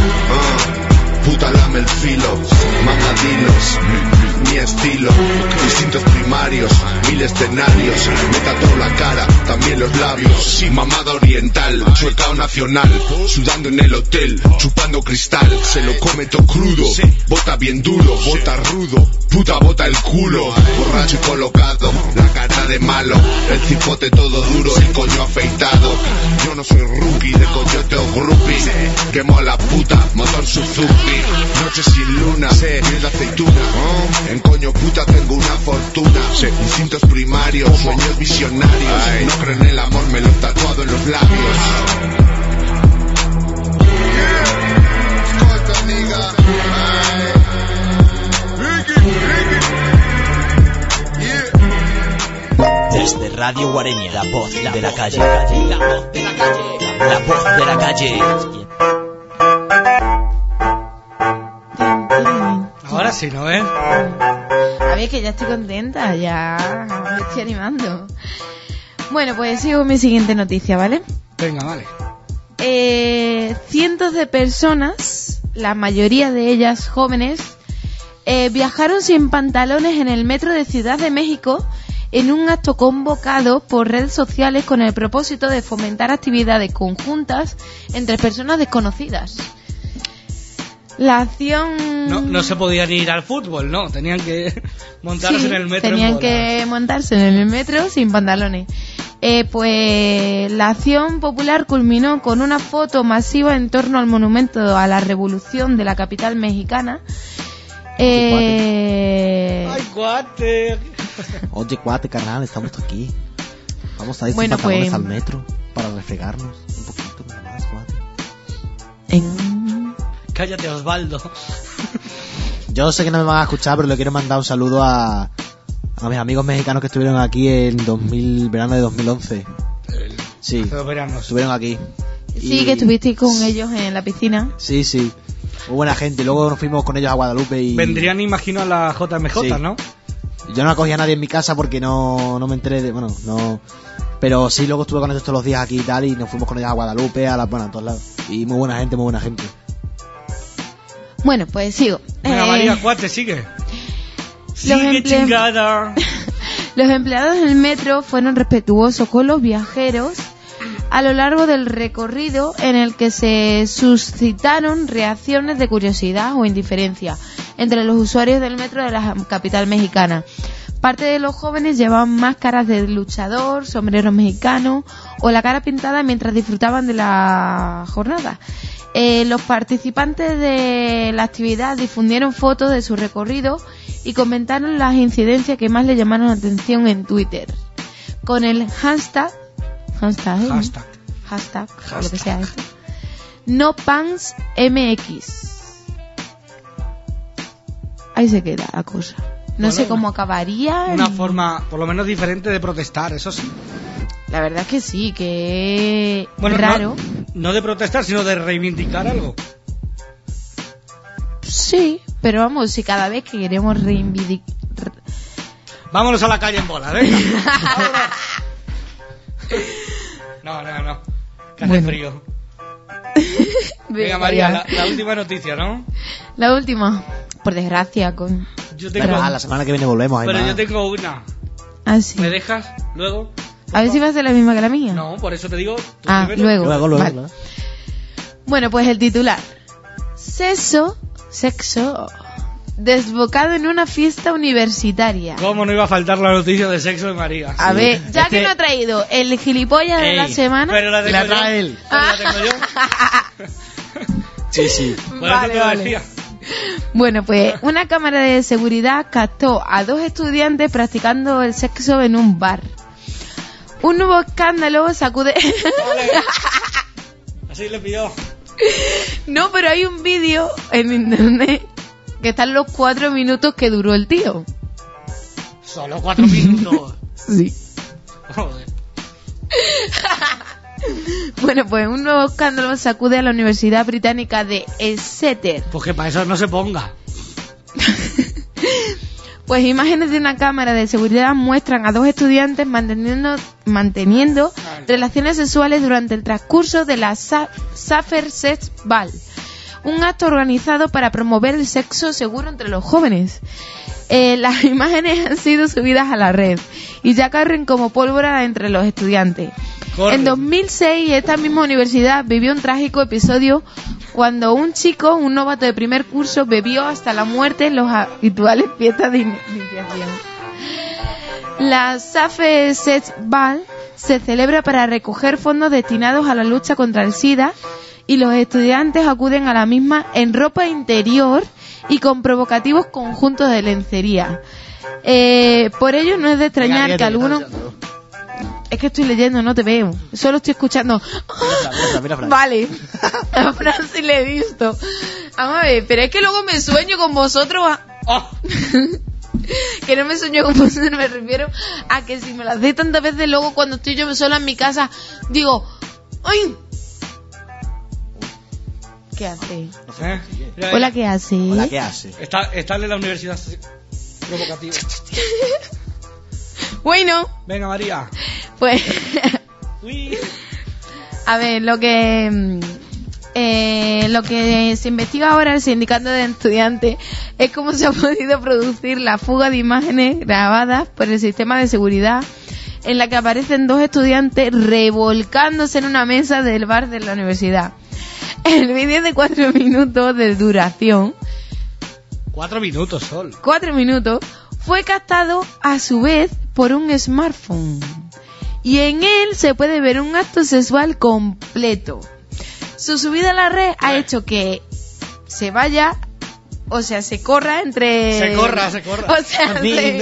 Puta, lame el filo, mamadilos, mi estilo. Distintos primarios, mil escenarios. Me tatuo la cara, también los labios. Sí, mamada oriental, chuecao nacional. Sudando en el hotel, chupando cristal. Se lo come todo crudo, bota bien duro, bota rudo. Puta, bota el culo, borracho y colocado. La cara de malo, el cipote todo duro, el coño afeitado. Yo no soy rookie, de coyote o groupie. Quemo a la puta, motor Suzuki. Noche sin luna, miel de aceituna. En coño puta tengo una fortuna. Instintos primarios, sueños visionarios. No creo en el amor, me lo he tatuado en los labios. Escolta, nigga. Desde Radio Guarenia, la voz de la calle. La voz de la calle. La voz de la calle. Ahora sí, ¿no ves? A ver, que ya estoy contenta, ya me estoy animando. Bueno, pues sigo mi siguiente noticia, ¿vale? Venga, vale. Cientos de personas, la mayoría de ellas jóvenes, viajaron sin pantalones en el metro de Ciudad de México en un acto convocado por redes sociales con el propósito de fomentar actividades conjuntas entre personas desconocidas. La acción... No se podían ir al fútbol, ¿no? Tenían que montarse en el metro. Tenían que montarse en el metro sin pantalones. Pues la acción popular culminó con una foto masiva en torno al monumento a la revolución de la capital mexicana. ¡Ay, cuate! Oye, cuate, carnal, estamos aquí. Vamos a ir bueno, sin pantalones pues... al metro para refregarnos un poquito nada más, cuate. Cállate, Osvaldo. Yo sé que no me van a escuchar, pero le quiero mandar un saludo a mis amigos mexicanos que estuvieron aquí en verano de 2011. Sí, estuvieron aquí. Sí, que estuvisteis con ellos en la piscina. Sí, sí. Muy buena gente. Luego nos fuimos con ellos a Guadalupe y... Vendrían, imagino, a la JMJ, sí. ¿No? Yo no acogí a nadie en mi casa porque no me enteré de... Bueno, no... Pero sí, luego estuve con ellos todos los días aquí y tal, y nos fuimos con ellos a Guadalupe, a todos lados. Y muy buena gente, muy buena gente. Bueno, pues sigo. Venga, María, cuate, sigue. Sigue, chingada. Los empleados del metro fueron respetuosos con los viajeros a lo largo del recorrido, en el que se suscitaron reacciones de curiosidad o indiferencia entre los usuarios del metro de la capital mexicana. Parte de los jóvenes llevaban máscaras de luchador, sombreros mexicanos o la cara pintada mientras disfrutaban de la jornada. Los participantes de la actividad difundieron fotos de su recorrido y comentaron las incidencias que más le llamaron la atención en Twitter. Con el hashtag, lo que sea esto, NoPantsMX. Ahí se queda la cosa. No sé cómo acabaría. Una forma, por lo menos, diferente de protestar, eso sí. La verdad es que sí, que bueno, raro. No de protestar, sino de reivindicar algo. Sí, pero vamos, si cada vez que queremos reivindicar... Vámonos a la calle en bola, ¿eh? No. Que hace frío. Venga, María, la última noticia, ¿no? La última. Por desgracia, Pero la semana que viene volvemos. Pero yo tengo una. Ah, sí. ¿Me dejas luego? A ver si va a ser la misma que la mía. No, por eso te digo. Luego. Vale. ¿No? Bueno, pues el titular. Sexo desbocado en una fiesta universitaria. ¿Cómo no iba a faltar la noticia de sexo de María? A ver, ya que no ha traído el gilipollas de la semana. Pero la trae él. ¿La tengo yo? Sí. Vale. Bueno, pues una cámara de seguridad captó a 2 estudiantes practicando el sexo en un bar. Un nuevo escándalo sacude... Así le pidió. No, pero hay un vídeo en internet que están los 4 minutos que duró el tío. ¿Solo 4 minutos? Sí. Joder. Bueno, pues un nuevo escándalo sacude a la Universidad Británica de Exeter. Pues que para eso no se ponga. Pues imágenes de una cámara de seguridad muestran a 2 estudiantes manteniendo relaciones sexuales durante el transcurso de la Safer Sex Ball, un acto organizado para promover el sexo seguro entre los jóvenes. Las imágenes han sido subidas a la red y ya corren como pólvora entre los estudiantes. En 2006, esta misma universidad vivió un trágico episodio cuando un chico, un novato de primer curso, bebió hasta la muerte en los habituales fiestas de iniciación. La Safer Sex Ball se celebra para recoger fondos destinados a la lucha contra el SIDA y los estudiantes acuden a la misma en ropa interior y con provocativos conjuntos de lencería. Por ello no es de extrañar que algunos... Es que estoy leyendo, no te veo. Solo estoy escuchando. Mira, Fran. Vale. A Fran sí le he visto. Vamos a ver, pero es que luego me sueño con vosotros. Que no me sueño con vosotros, me refiero a que si me lo hacéis tantas veces, luego cuando estoy yo sola en mi casa, digo, ¡ay! ¿Qué hace? Hola, ¿qué hace? Hola, ¿qué hace? Está en la universidad provocativa. Bueno. Venga, María. Pues... A ver, lo que se investiga ahora el sindicato de estudiantes es cómo se ha podido producir la fuga de imágenes grabadas por el sistema de seguridad en la que aparecen 2 estudiantes revolcándose en una mesa del bar de la universidad. El vídeo de 4 minutos de duración. 4 minutos solo. 4 minutos. Fue captado a su vez por un smartphone. Y en él se puede ver un acto sexual completo. Su subida a la red ha hecho que se vaya, o sea, se corra entre... Se corra. O sea,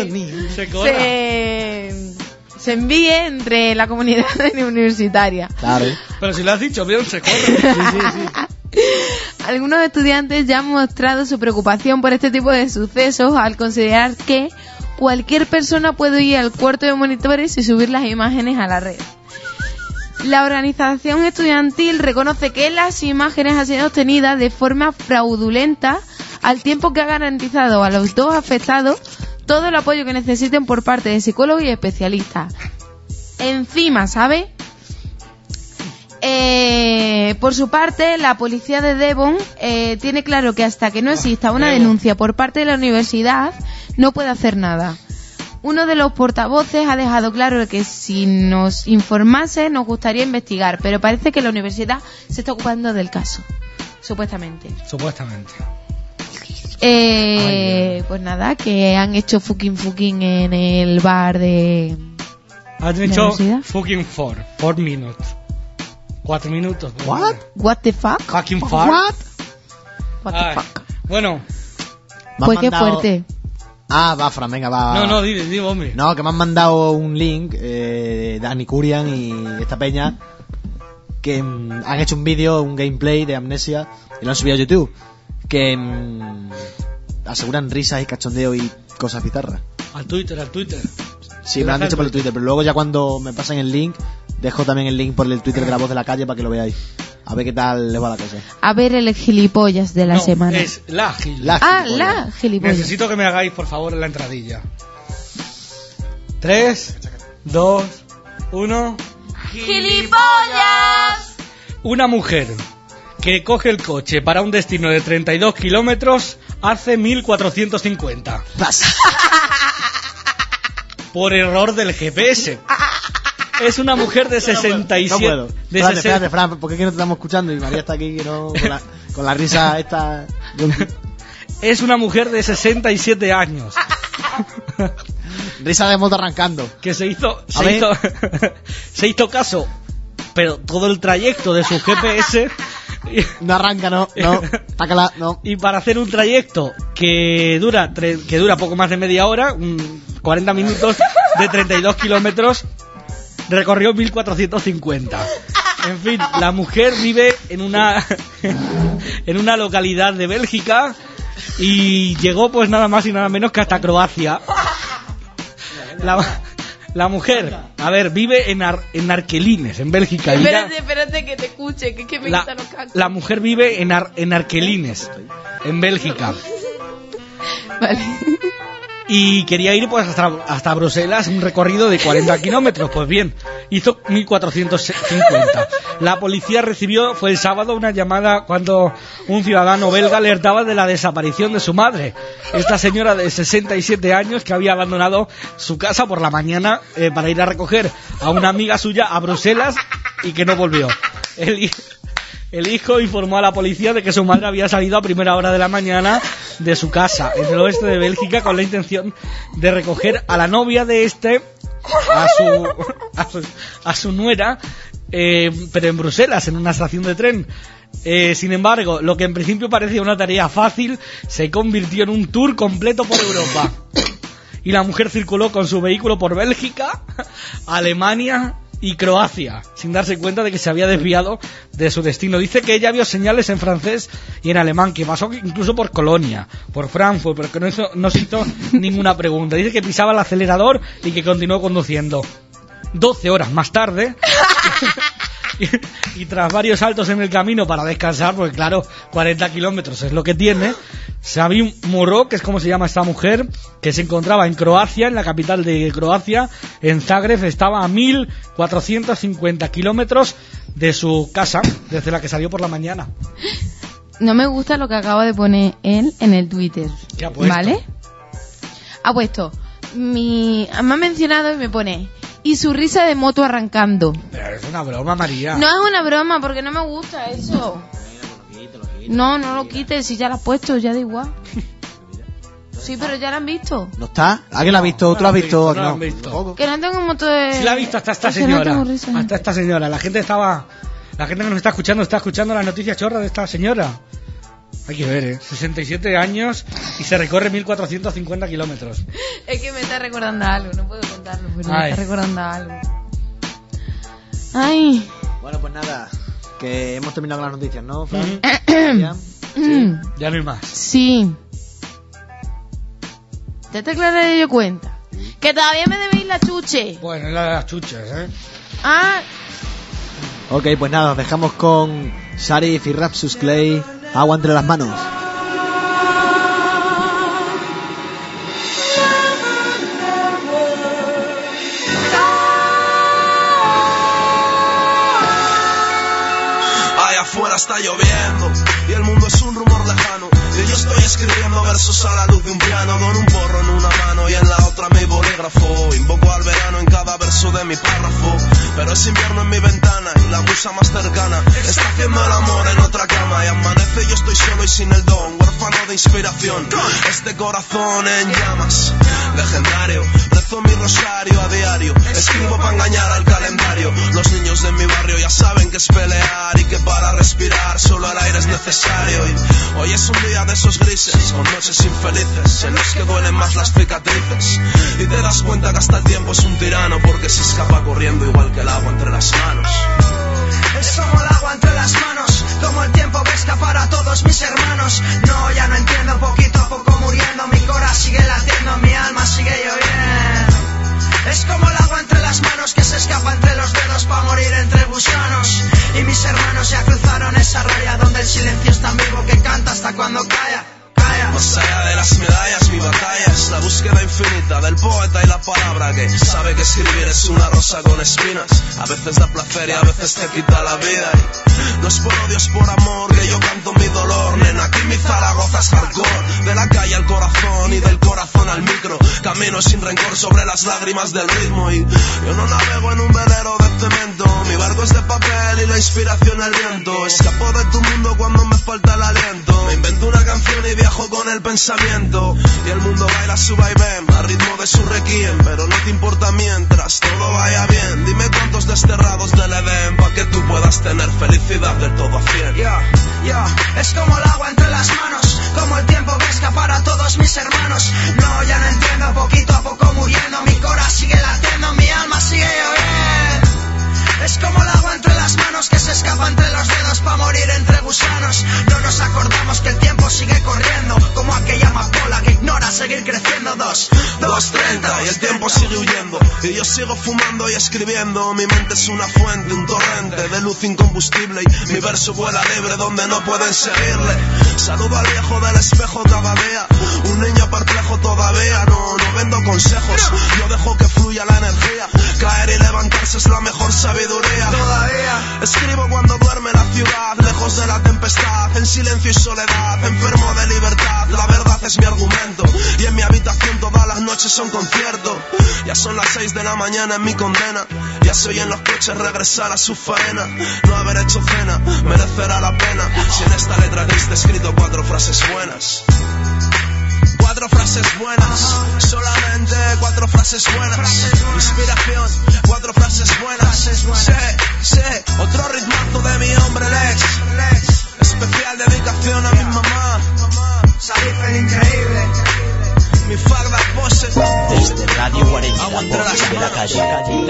se envíe entre la comunidad universitaria. Claro. Pero si lo has dicho bien, se corre. Sí. Algunos estudiantes ya han mostrado su preocupación por este tipo de sucesos al considerar que cualquier persona puede ir al cuarto de monitores y subir las imágenes a la red. La organización estudiantil reconoce que las imágenes han sido obtenidas de forma fraudulenta, al tiempo que ha garantizado a los 2 afectados todo el apoyo que necesiten por parte de psicólogos y especialistas. Encima, ¿sabe? Por su parte, la policía de Devon tiene claro que hasta que no exista una denuncia por parte de la universidad, no puede hacer nada. Uno de los portavoces ha dejado claro que si nos informase nos gustaría investigar, pero parece que la universidad se está ocupando del caso, supuestamente. Pues nada, que han hecho fucking en el bar de... Han hecho fucking 4 minutes. 4 minutos. What the fuck? Fucking fuck. What the fuck. Bueno. Pues qué fuerte. Va, Fran, venga, va. No, dime, hombre. No, que me han mandado un link, Dani Curian y esta peña, que han hecho un vídeo, un gameplay de Amnesia, y lo han subido a YouTube, que aseguran risas y cachondeo y cosas bizarras. Al Twitter. Sí, me lo han dicho por el Twitter, pero luego ya cuando me pasen el link, dejo también el link por el Twitter de La Voz de la Calle para que lo veáis. A ver qué tal les va la cosa. A ver el gilipollas de la semana. Es la gilipollas. La gilipollas. Necesito que me hagáis, por favor, la entradilla. 3, 2, 1. ¡Gilipollas! Una mujer que coge el coche para un destino de 32 kilómetros hace 1450. Por error del GPS. Es una mujer de 67... No puedo. Espérate, Fran, ¿por qué no te estamos escuchando? Y María está aquí que no, con la risa esta... Es una mujer de 67 años. Risa de moto arrancando. Que se hizo caso, pero todo el trayecto de su GPS... No arranca, no. Tácala, no. Y para hacer un trayecto que dura poco más de media hora, 40 minutos de 32 kilómetros... recorrió 1450. En fin, la mujer vive en una localidad de Bélgica y llegó pues nada más y nada menos que hasta Croacia. La mujer, a ver, vive en Arkelines, en Bélgica. Espérate que te escuche, que me quitan los cacos. La mujer vive en Arkelines, en Bélgica. Vale. Y quería ir pues hasta Bruselas, un recorrido de 40 kilómetros. Pues bien, hizo 1450. La policía fue el sábado una llamada cuando un ciudadano belga alertaba de la desaparición de su madre. Esta señora de 67 años que había abandonado su casa por la mañana para ir a recoger a una amiga suya a Bruselas y que no volvió. El hijo informó a la policía de que su madre había salido a primera hora de la mañana de su casa en el oeste de Bélgica con la intención de recoger a la novia de a su nuera, pero en Bruselas, en una estación de tren. Sin embargo, lo que en principio parecía una tarea fácil se convirtió en un tour completo por Europa. Y la mujer circuló con su vehículo por Bélgica, Alemania y Croacia, sin darse cuenta de que se había desviado de su destino. Dice que ella vio señales en francés y en alemán, que pasó incluso por Colonia, por Frankfurt, pero que no se hizo ninguna pregunta. Dice que pisaba el acelerador y que continuó conduciendo. 12 horas más tarde y tras varios saltos en el camino para descansar, porque claro, 40 kilómetros es lo que tiene, Sabin Muro, que es como se llama esta mujer, que se encontraba en Croacia, en la capital de Croacia, en Zagreb, estaba a 1450 kilómetros de su casa, desde la que salió por la mañana. No me gusta lo que acaba de poner él en el Twitter. ¿Qué ha puesto? ¿Vale? Ha puesto, me ha mencionado y me pone, y su risa de moto arrancando. Pero es una broma, María. No es una broma, porque no me gusta eso. No lo quites, si ya lo has puesto, ya da igual. Sí, pero ya lo han visto. ¿No está? ¿Alguien la ha visto? ¿Tú la has visto? No, lo han visto. Que no tengo moto de... Sí la ha visto hasta esta señora. Hasta esta señora. La gente que nos está escuchando las noticias chorras de esta señora. Hay que ver, 67 años y se recorre 1450 kilómetros. Es que me está recordando algo, no puedo contarlo, pero me está recordando algo. Ay. Bueno, pues nada, que hemos terminado con las noticias, ¿no, Fran? Sí, ya no hay más. Sí. Ya te aclararé yo cuenta. Que todavía me debéis la chuche. Bueno, la de las chuches, Ah. Ok, pues nada, os dejamos con Sharif y Rapsus Clay, Agua entre las manos. Allá afuera está lloviendo y el mundo es un rumor lejano. Y yo estoy escribiendo versos a la luz de un piano, con un porro en una mano y en la otra mi bolígrafo. Invoco al verano en cada verso de mi párrafo, pero es invierno en mi ventana y la musa más cercana está haciendo el amor en otra cama. Y amanece y yo estoy solo y sin el don, huérfano de inspiración. Este corazón en llamas, legendario, rezo mi rosario a diario. Es escribo para engañar al calendario. Los niños de mi barrio ya saben que es pelear y que para respirar solo el aire es necesario. Y hoy es un día de esos grises, con noches infelices, en los que duelen más las cicatrices. Y te das cuenta que hasta el tiempo es un tirano, porque se escapa corriendo igual que el agua entre las manos. Es como el agua entre las manos, como el tiempo que escapar a todos mis hermanos. No, ya no entiendo, poquito a poco muriendo. Mi corazón sigue latiendo, mi alma sigue lloviendo. Es como el agua entre las manos que se escapa entre los dedos para morir entre gusanos. Y mis hermanos ya cruzaron esa raya donde el silencio es tan vivo que canta hasta cuando calla. Más allá de las medallas, mi batalla es la búsqueda infinita del poeta y la palabra que sabe que escribir es una rosa con espinas. A veces da placer y a veces te quita la vida. Y no es por odio, es por amor que yo canto mi dolor. Nena, aquí mi Zaragoza es hardcore. De la calle al corazón y del corazón al micro. Camino sin rencor sobre las lágrimas del ritmo. Y yo no navego en un velero de cemento. Mi barco es de papel y la inspiración el viento. Escapo de tu mundo cuando me falta el aliento. Me invento una canción y viajo con el pensamiento. Y el mundo baila su vaivén al ritmo de su requiem. Pero no te importa mientras todo vaya bien. Dime cuántos desterrados del Edén pa' que tú puedas tener felicidad del todo a 100. Es como el agua entre las manos, como el tiempo que escapar a todos mis hermanos. No, ya no entiendo, poquito a poco muriendo. Mi corazón sigue latiendo, mi alma sigue lloviendo. Es como el agua entre las manos que se escapa entre los dedos para morir entre gusanos. No nos acordamos que el tiempo sigue corriendo, como aquella amapola que ignora seguir creciendo. 2:30 y el tiempo sigue huyendo. Y yo sigo fumando y escribiendo. Mi mente es una fuente, un torrente de luz incombustible. Y mi verso vuela libre donde no pueden seguirle. Saludo al viejo del espejo cada día. Un niño perplejo todavía. No vendo consejos, yo dejo que fluya la energía. Caer y levantarse es la mejor sabiduría. Todavía escribo cuando duerme la ciudad, lejos de la tempestad, en silencio y soledad, enfermo de libertad. La verdad es mi argumento, y en mi habitación todas las noches son conciertos. Ya son las 6 de la mañana en mi condena. Ya se oyen los coches regresar a su faena. No haber hecho cena merecerá la pena. Si en esta letra triste he escrito 4 frases buenas. 4 frases buenas, solamente 4 frases buenas. Inspiración, 4 frases buenas. Sé, otro ritmazo de mi hombre Lex. Especial dedicación a mi mamá. Salif el increíble. Mi farda pose. Desde Radio Guareña, la voz de la calle.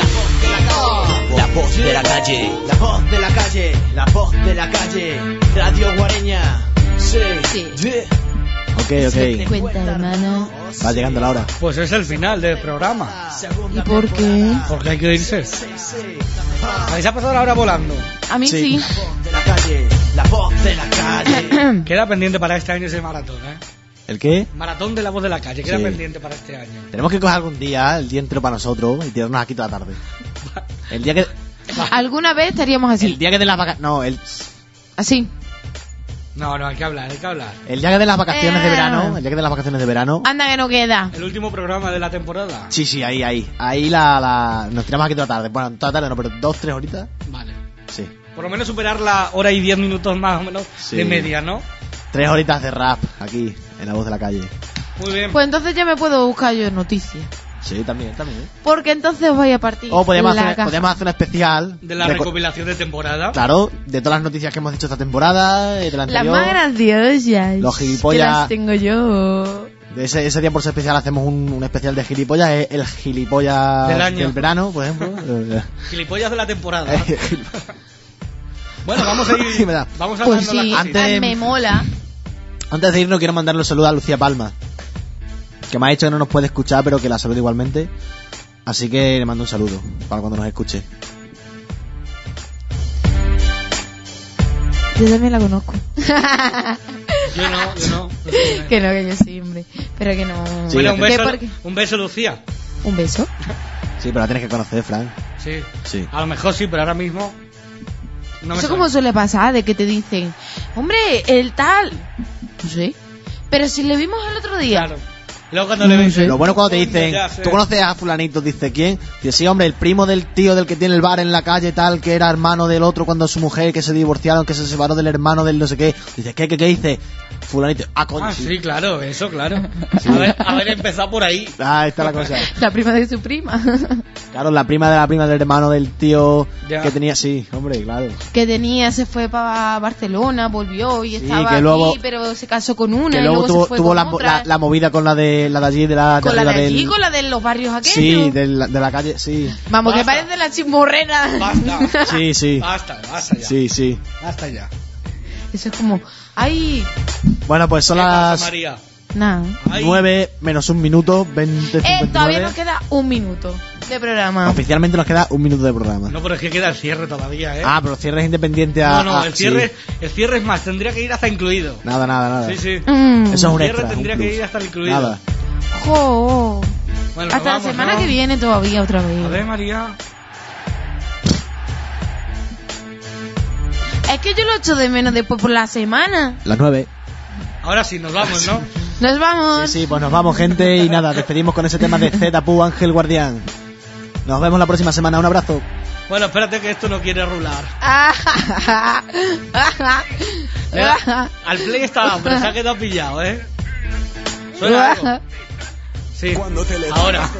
La voz de la calle. La voz de la calle. La voz de la calle. Radio Guareña. Sí. Ok. Cuenta, hermano. Va llegando la hora. Pues es el final del programa. ¿Y por qué? Porque hay que irse. ¿Vais a pasar ahora volando? A mí sí. La voz de la calle. Queda pendiente para este año ese maratón, ¿eh? ¿El qué? Maratón de la voz de la calle. Queda pendiente para este año. Tenemos que coger algún día, el día entero para nosotros, y tirarnos aquí toda la tarde. El día que... ¿Alguna vez estaríamos así? El día que de las vacaciones... No, Así. No, hay que hablar. El día que de las vacaciones de verano... El día que de las vacaciones de verano... Anda que no queda. El último programa de la temporada. Sí, ahí. Ahí nos tiramos aquí toda la tarde. Bueno, toda la tarde no, pero 2-3 horitas. Vale. Sí. Por lo menos superar la hora y 10 minutos más o menos de media, ¿no? 3 horitas de rap aquí, en la voz de la calle. Muy bien. Pues entonces ya me puedo buscar yo noticias. Sí, también. Porque entonces voy a partir. O podríamos hacer un especial de la recopilación de temporada. Claro, de todas las noticias que hemos hecho esta temporada, de la anterior. Las más graciosas. Los gilipollas. Que las tengo yo. Ese día por ser especial hacemos un especial de gilipollas, el gilipollas del verano, por ejemplo. Gilipollas de la temporada. Bueno, vamos a ir. Vamos a pues sí, me mola. Antes de irnos quiero mandarle un saludo a Lucía Palma, que me ha dicho que no nos puede escuchar, pero que la saludo igualmente. Así que le mando un saludo para cuando nos escuche. Yo también la conozco. Yo no. Que yo sí, hombre. Pero que no. Sí, bueno, un beso, Lucía. ¿Un beso? Sí, pero la tienes que conocer, Frank. Sí. A lo mejor sí, pero ahora mismo. No me Eso como suele pasar, de que te dicen, hombre, el tal. No sé. Pero si le vimos el otro día. Claro. Luego cuando le ven, lo bueno cuando te dicen, ya sé. ¿tú conoces a fulanito? Dice, ¿quién? Dice, sí, hombre, el primo del tío del que tiene el bar en la calle tal, que era hermano del otro cuando su mujer, que se divorciaron, que se separó del hermano del no sé qué. Dice, ¿qué dice? Fulanito. Ah, coño. Ah, sí, claro, eso, claro. Sí. Haber empezado por ahí. Ah, ahí está la cosa. La prima de su prima. Claro, la prima de la prima del hermano del tío Ya. que tenía, sí, hombre, claro. Que tenía, se fue para Barcelona, volvió y estaba que luego- aquí, pero se casó con una Que y luego luego se fue tuvo con otra. la movida con la de allí, de la con la de arriba allí, del- con la de los barrios aquellos. Sí, de la calle, sí. Vamos, Basta. que parece la chismorrera. Basta. Sí, sí. Basta ya. Sí. Basta ya. Eso es como, ay, Bueno, pues son ¿Qué pasa, las María? nada. Ay. 9 menos un minuto, 20:59. Todavía nos queda un minuto de programa. Oficialmente nos queda un minuto de programa. No, pero es que queda el cierre todavía, ¿eh? Ah, pero cierre es independiente a... no, el sí. cierre es más, tendría que ir hasta incluido. Nada. Sí, sí. Eso es un El cierre extra, tendría un que plus. ir hasta incluido. Nada. Jo. Bueno, Hasta vamos, la semana ¿no? que viene todavía otra vez. A ver, María. Es que yo lo echo de menos después por la semana. Las 9. Ahora sí, nos vamos, ¿no? Nos vamos. Sí, pues nos vamos, gente, y nada, despedimos con ese tema de Zetapu, Ángel Guardián. Nos vemos la próxima semana, un abrazo. Bueno, espérate que esto no quiere rular. Al play estaba, pero se ha quedado pillado, ¿eh? ¿Suena algo? Sí, ahora.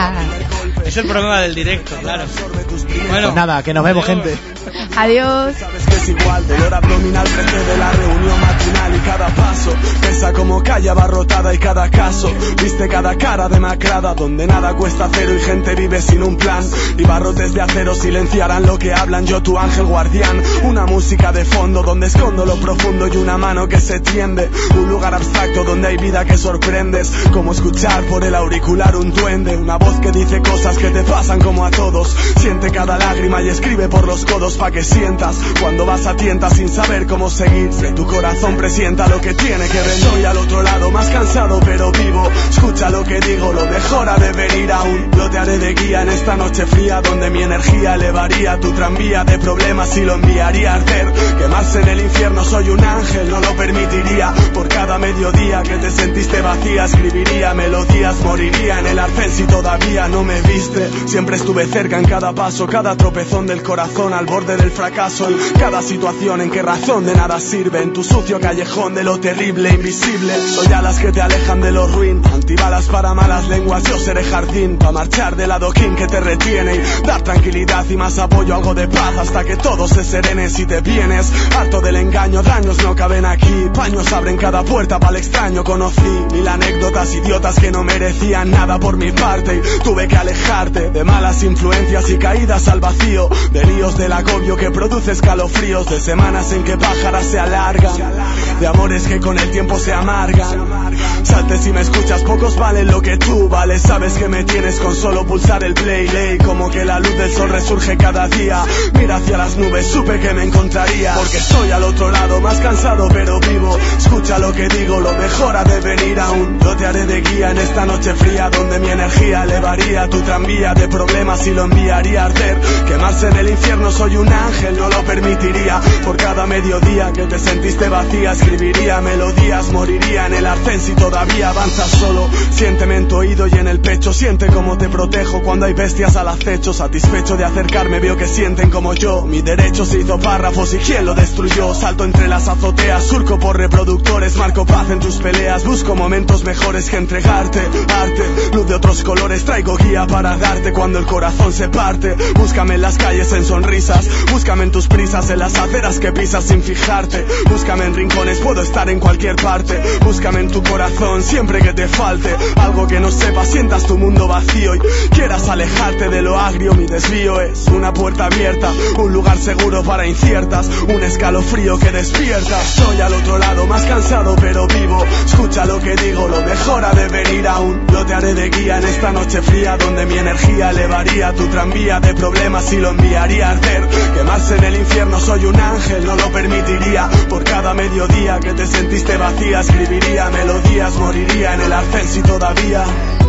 Es el problema del directo, claro. Bueno, Pues nada, que nos vemos, adiós. gente. Adiós. Sabes que es igual, dolor abdominal precede la reunión matinal y cada paso pesa como calle abarrotada y cada caso viste cada cara demacrada donde nada cuesta cero y gente vive sin un plan y barrotes de acero silenciarán lo que hablan. Yo tu ángel guardián, una música de fondo donde escondo lo profundo y una mano que se tiende, un lugar abstracto donde hay vida que sorprendes, como escuchar por el auricular un duende, una voz que dice cosas que te pasan como a todos, siente cada lágrima y escribe por los codos pa' que sientas cuando vas a tientas sin saber cómo seguir, que tu corazón presienta lo que tiene que venir. Estoy al otro lado más cansado pero vivo, escucha lo que digo, lo mejor ha de venir aún, yo te haré de guía en esta noche fría donde mi energía elevaría tu tranvía de problemas y lo enviaría a arder, quemarse en el infierno. Soy un ángel, no lo permitiría, por cada mediodía que te sentiste vacía escribiría melodías, moriría en el arcén si todavía no me viste, siempre estuve cerca en cada paso, cada tropezón del corazón al borde del fracaso, en cada situación en que razón de nada sirve, en tu sucio callejón de lo terrible invisible, soy alas que te alejan de lo ruin, antibalas para malas lenguas, yo seré jardín pa' marchar del adoquín que te retiene y dar tranquilidad y más apoyo, algo de paz hasta que todo se serene. Si te vienes harto del engaño, daños no caben aquí, paños abren cada puerta para el extraño. Conocí mil anécdotas idiotas que no merecían nada por mi parte y tuve que alejarte de malas influencias y caídas al vacío, de líos del agobio que produce escalofríos, de semanas en que pájaras se alargan, de amores que con el tiempo se amargan. Salte si me escuchas, pocos valen lo que tú vales, sabes que me tienes con solo pulsar el play, ley, como que la luz del sol resurge cada día, mira hacia las nubes, supe que me encontraría, porque estoy al otro lado más cansado pero vivo, escucha lo que digo, lo mejor ha de venir aún, yo te haré de guía en esta noche fría donde mi energía elevaría tu tranvía de problemas y lo enviaría a arder, quemarse en el infierno. Soy un ángel, no lo permitiría, por cada mediodía que te sentiste vacía escribiría melodías, moriría en el arcén si todavía avanzas solo, siénteme en tu oído y en el pecho, siente cómo te protejo cuando hay bestias al acecho, satisfecho de acercarme veo que sienten como yo, mi derecho se hizo párrafos y quién lo destruyó, salto entre las azoteas, surco por reproductores, marco paz en tus peleas, busco momentos mejores que entregarte, arte, luz de otros colores, traigo guía para darte cuando el corazón se parte, búscame en las calles en sonrisas, búscame en tus prisas, en las aceras que pisas sin fijarte, búscame en rincones, puedo estar en cualquier parte, búscame en tu corazón siempre que te falte algo que no sepas, sientas tu mundo vacío y quieras alejarte de lo agrio. Mi desvío es una puerta abierta, un lugar seguro para inciertas, un escalofrío que despierta. Estoy al otro lado más cansado pero vivo, escucha lo que digo, lo mejor ha de venir aún, yo te haré de guía en esta noche fría donde mi energía elevaría tu tranvía de problemas y lo enviaría a arder, quemarse en el infierno. Soy un ángel, no lo permitiría, por cada mediodía que te sentiste vacía escribiría melodías, moriría en el arcén si todavía.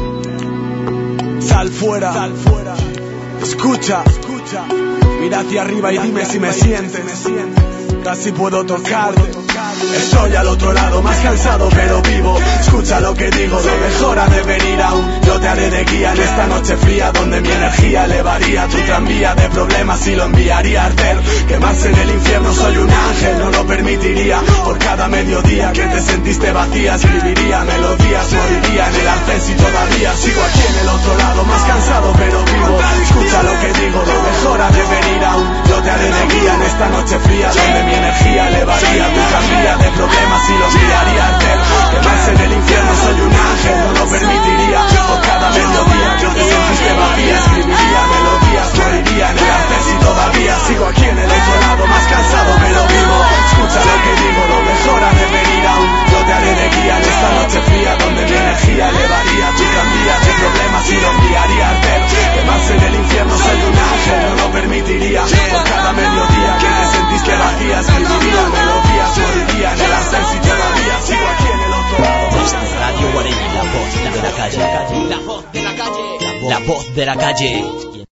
Sal fuera, escucha, mira hacia arriba y dime si me sientes. casi puedo tocarte. Estoy al otro lado, más cansado pero vivo. Escucha lo que digo, lo mejor ha de venir aún. Yo te haré de guía en esta noche fría, donde mi energía elevaría tu tranvía de problemas y lo enviaría a arder. Quemarse en el infierno, soy un ángel, no lo permitiría. Por cada mediodía que te sentiste vacía, escribiría melodías, moriría en el arcén si todavía sigo aquí en el otro lado, más cansado pero vivo. Escucha lo que digo, lo mejor ha de venir aún. Yo te haré de guía en esta noche fría, donde mi energía elevaría tu tranvía de problemas y lo enviaría a arder. Quemarse en el infierno, soy un ángel, no lo permitiría. Por cada mediodía que te sentiste vacía, escribiría melodías, moriría en el arcén si todavía sigo aquí en el otro lado, más cansado pero vivo. Escucha lo que digo, lo mejor ha de venir aún. Yo te haré de guía en esta noche fría, donde mi energía elevaría tu tranvía de problemas y lo enviaría a arder. Quemarse en el infierno, soy un ángel, no lo permitiría. Por cada mediodía que te sentiste vacía, escribiría melodías, moriría en el arcén si todavía sigo aquí en el otro lado. Radio Guarení, la voz de la calle. La voz de la calle. La voz de la calle.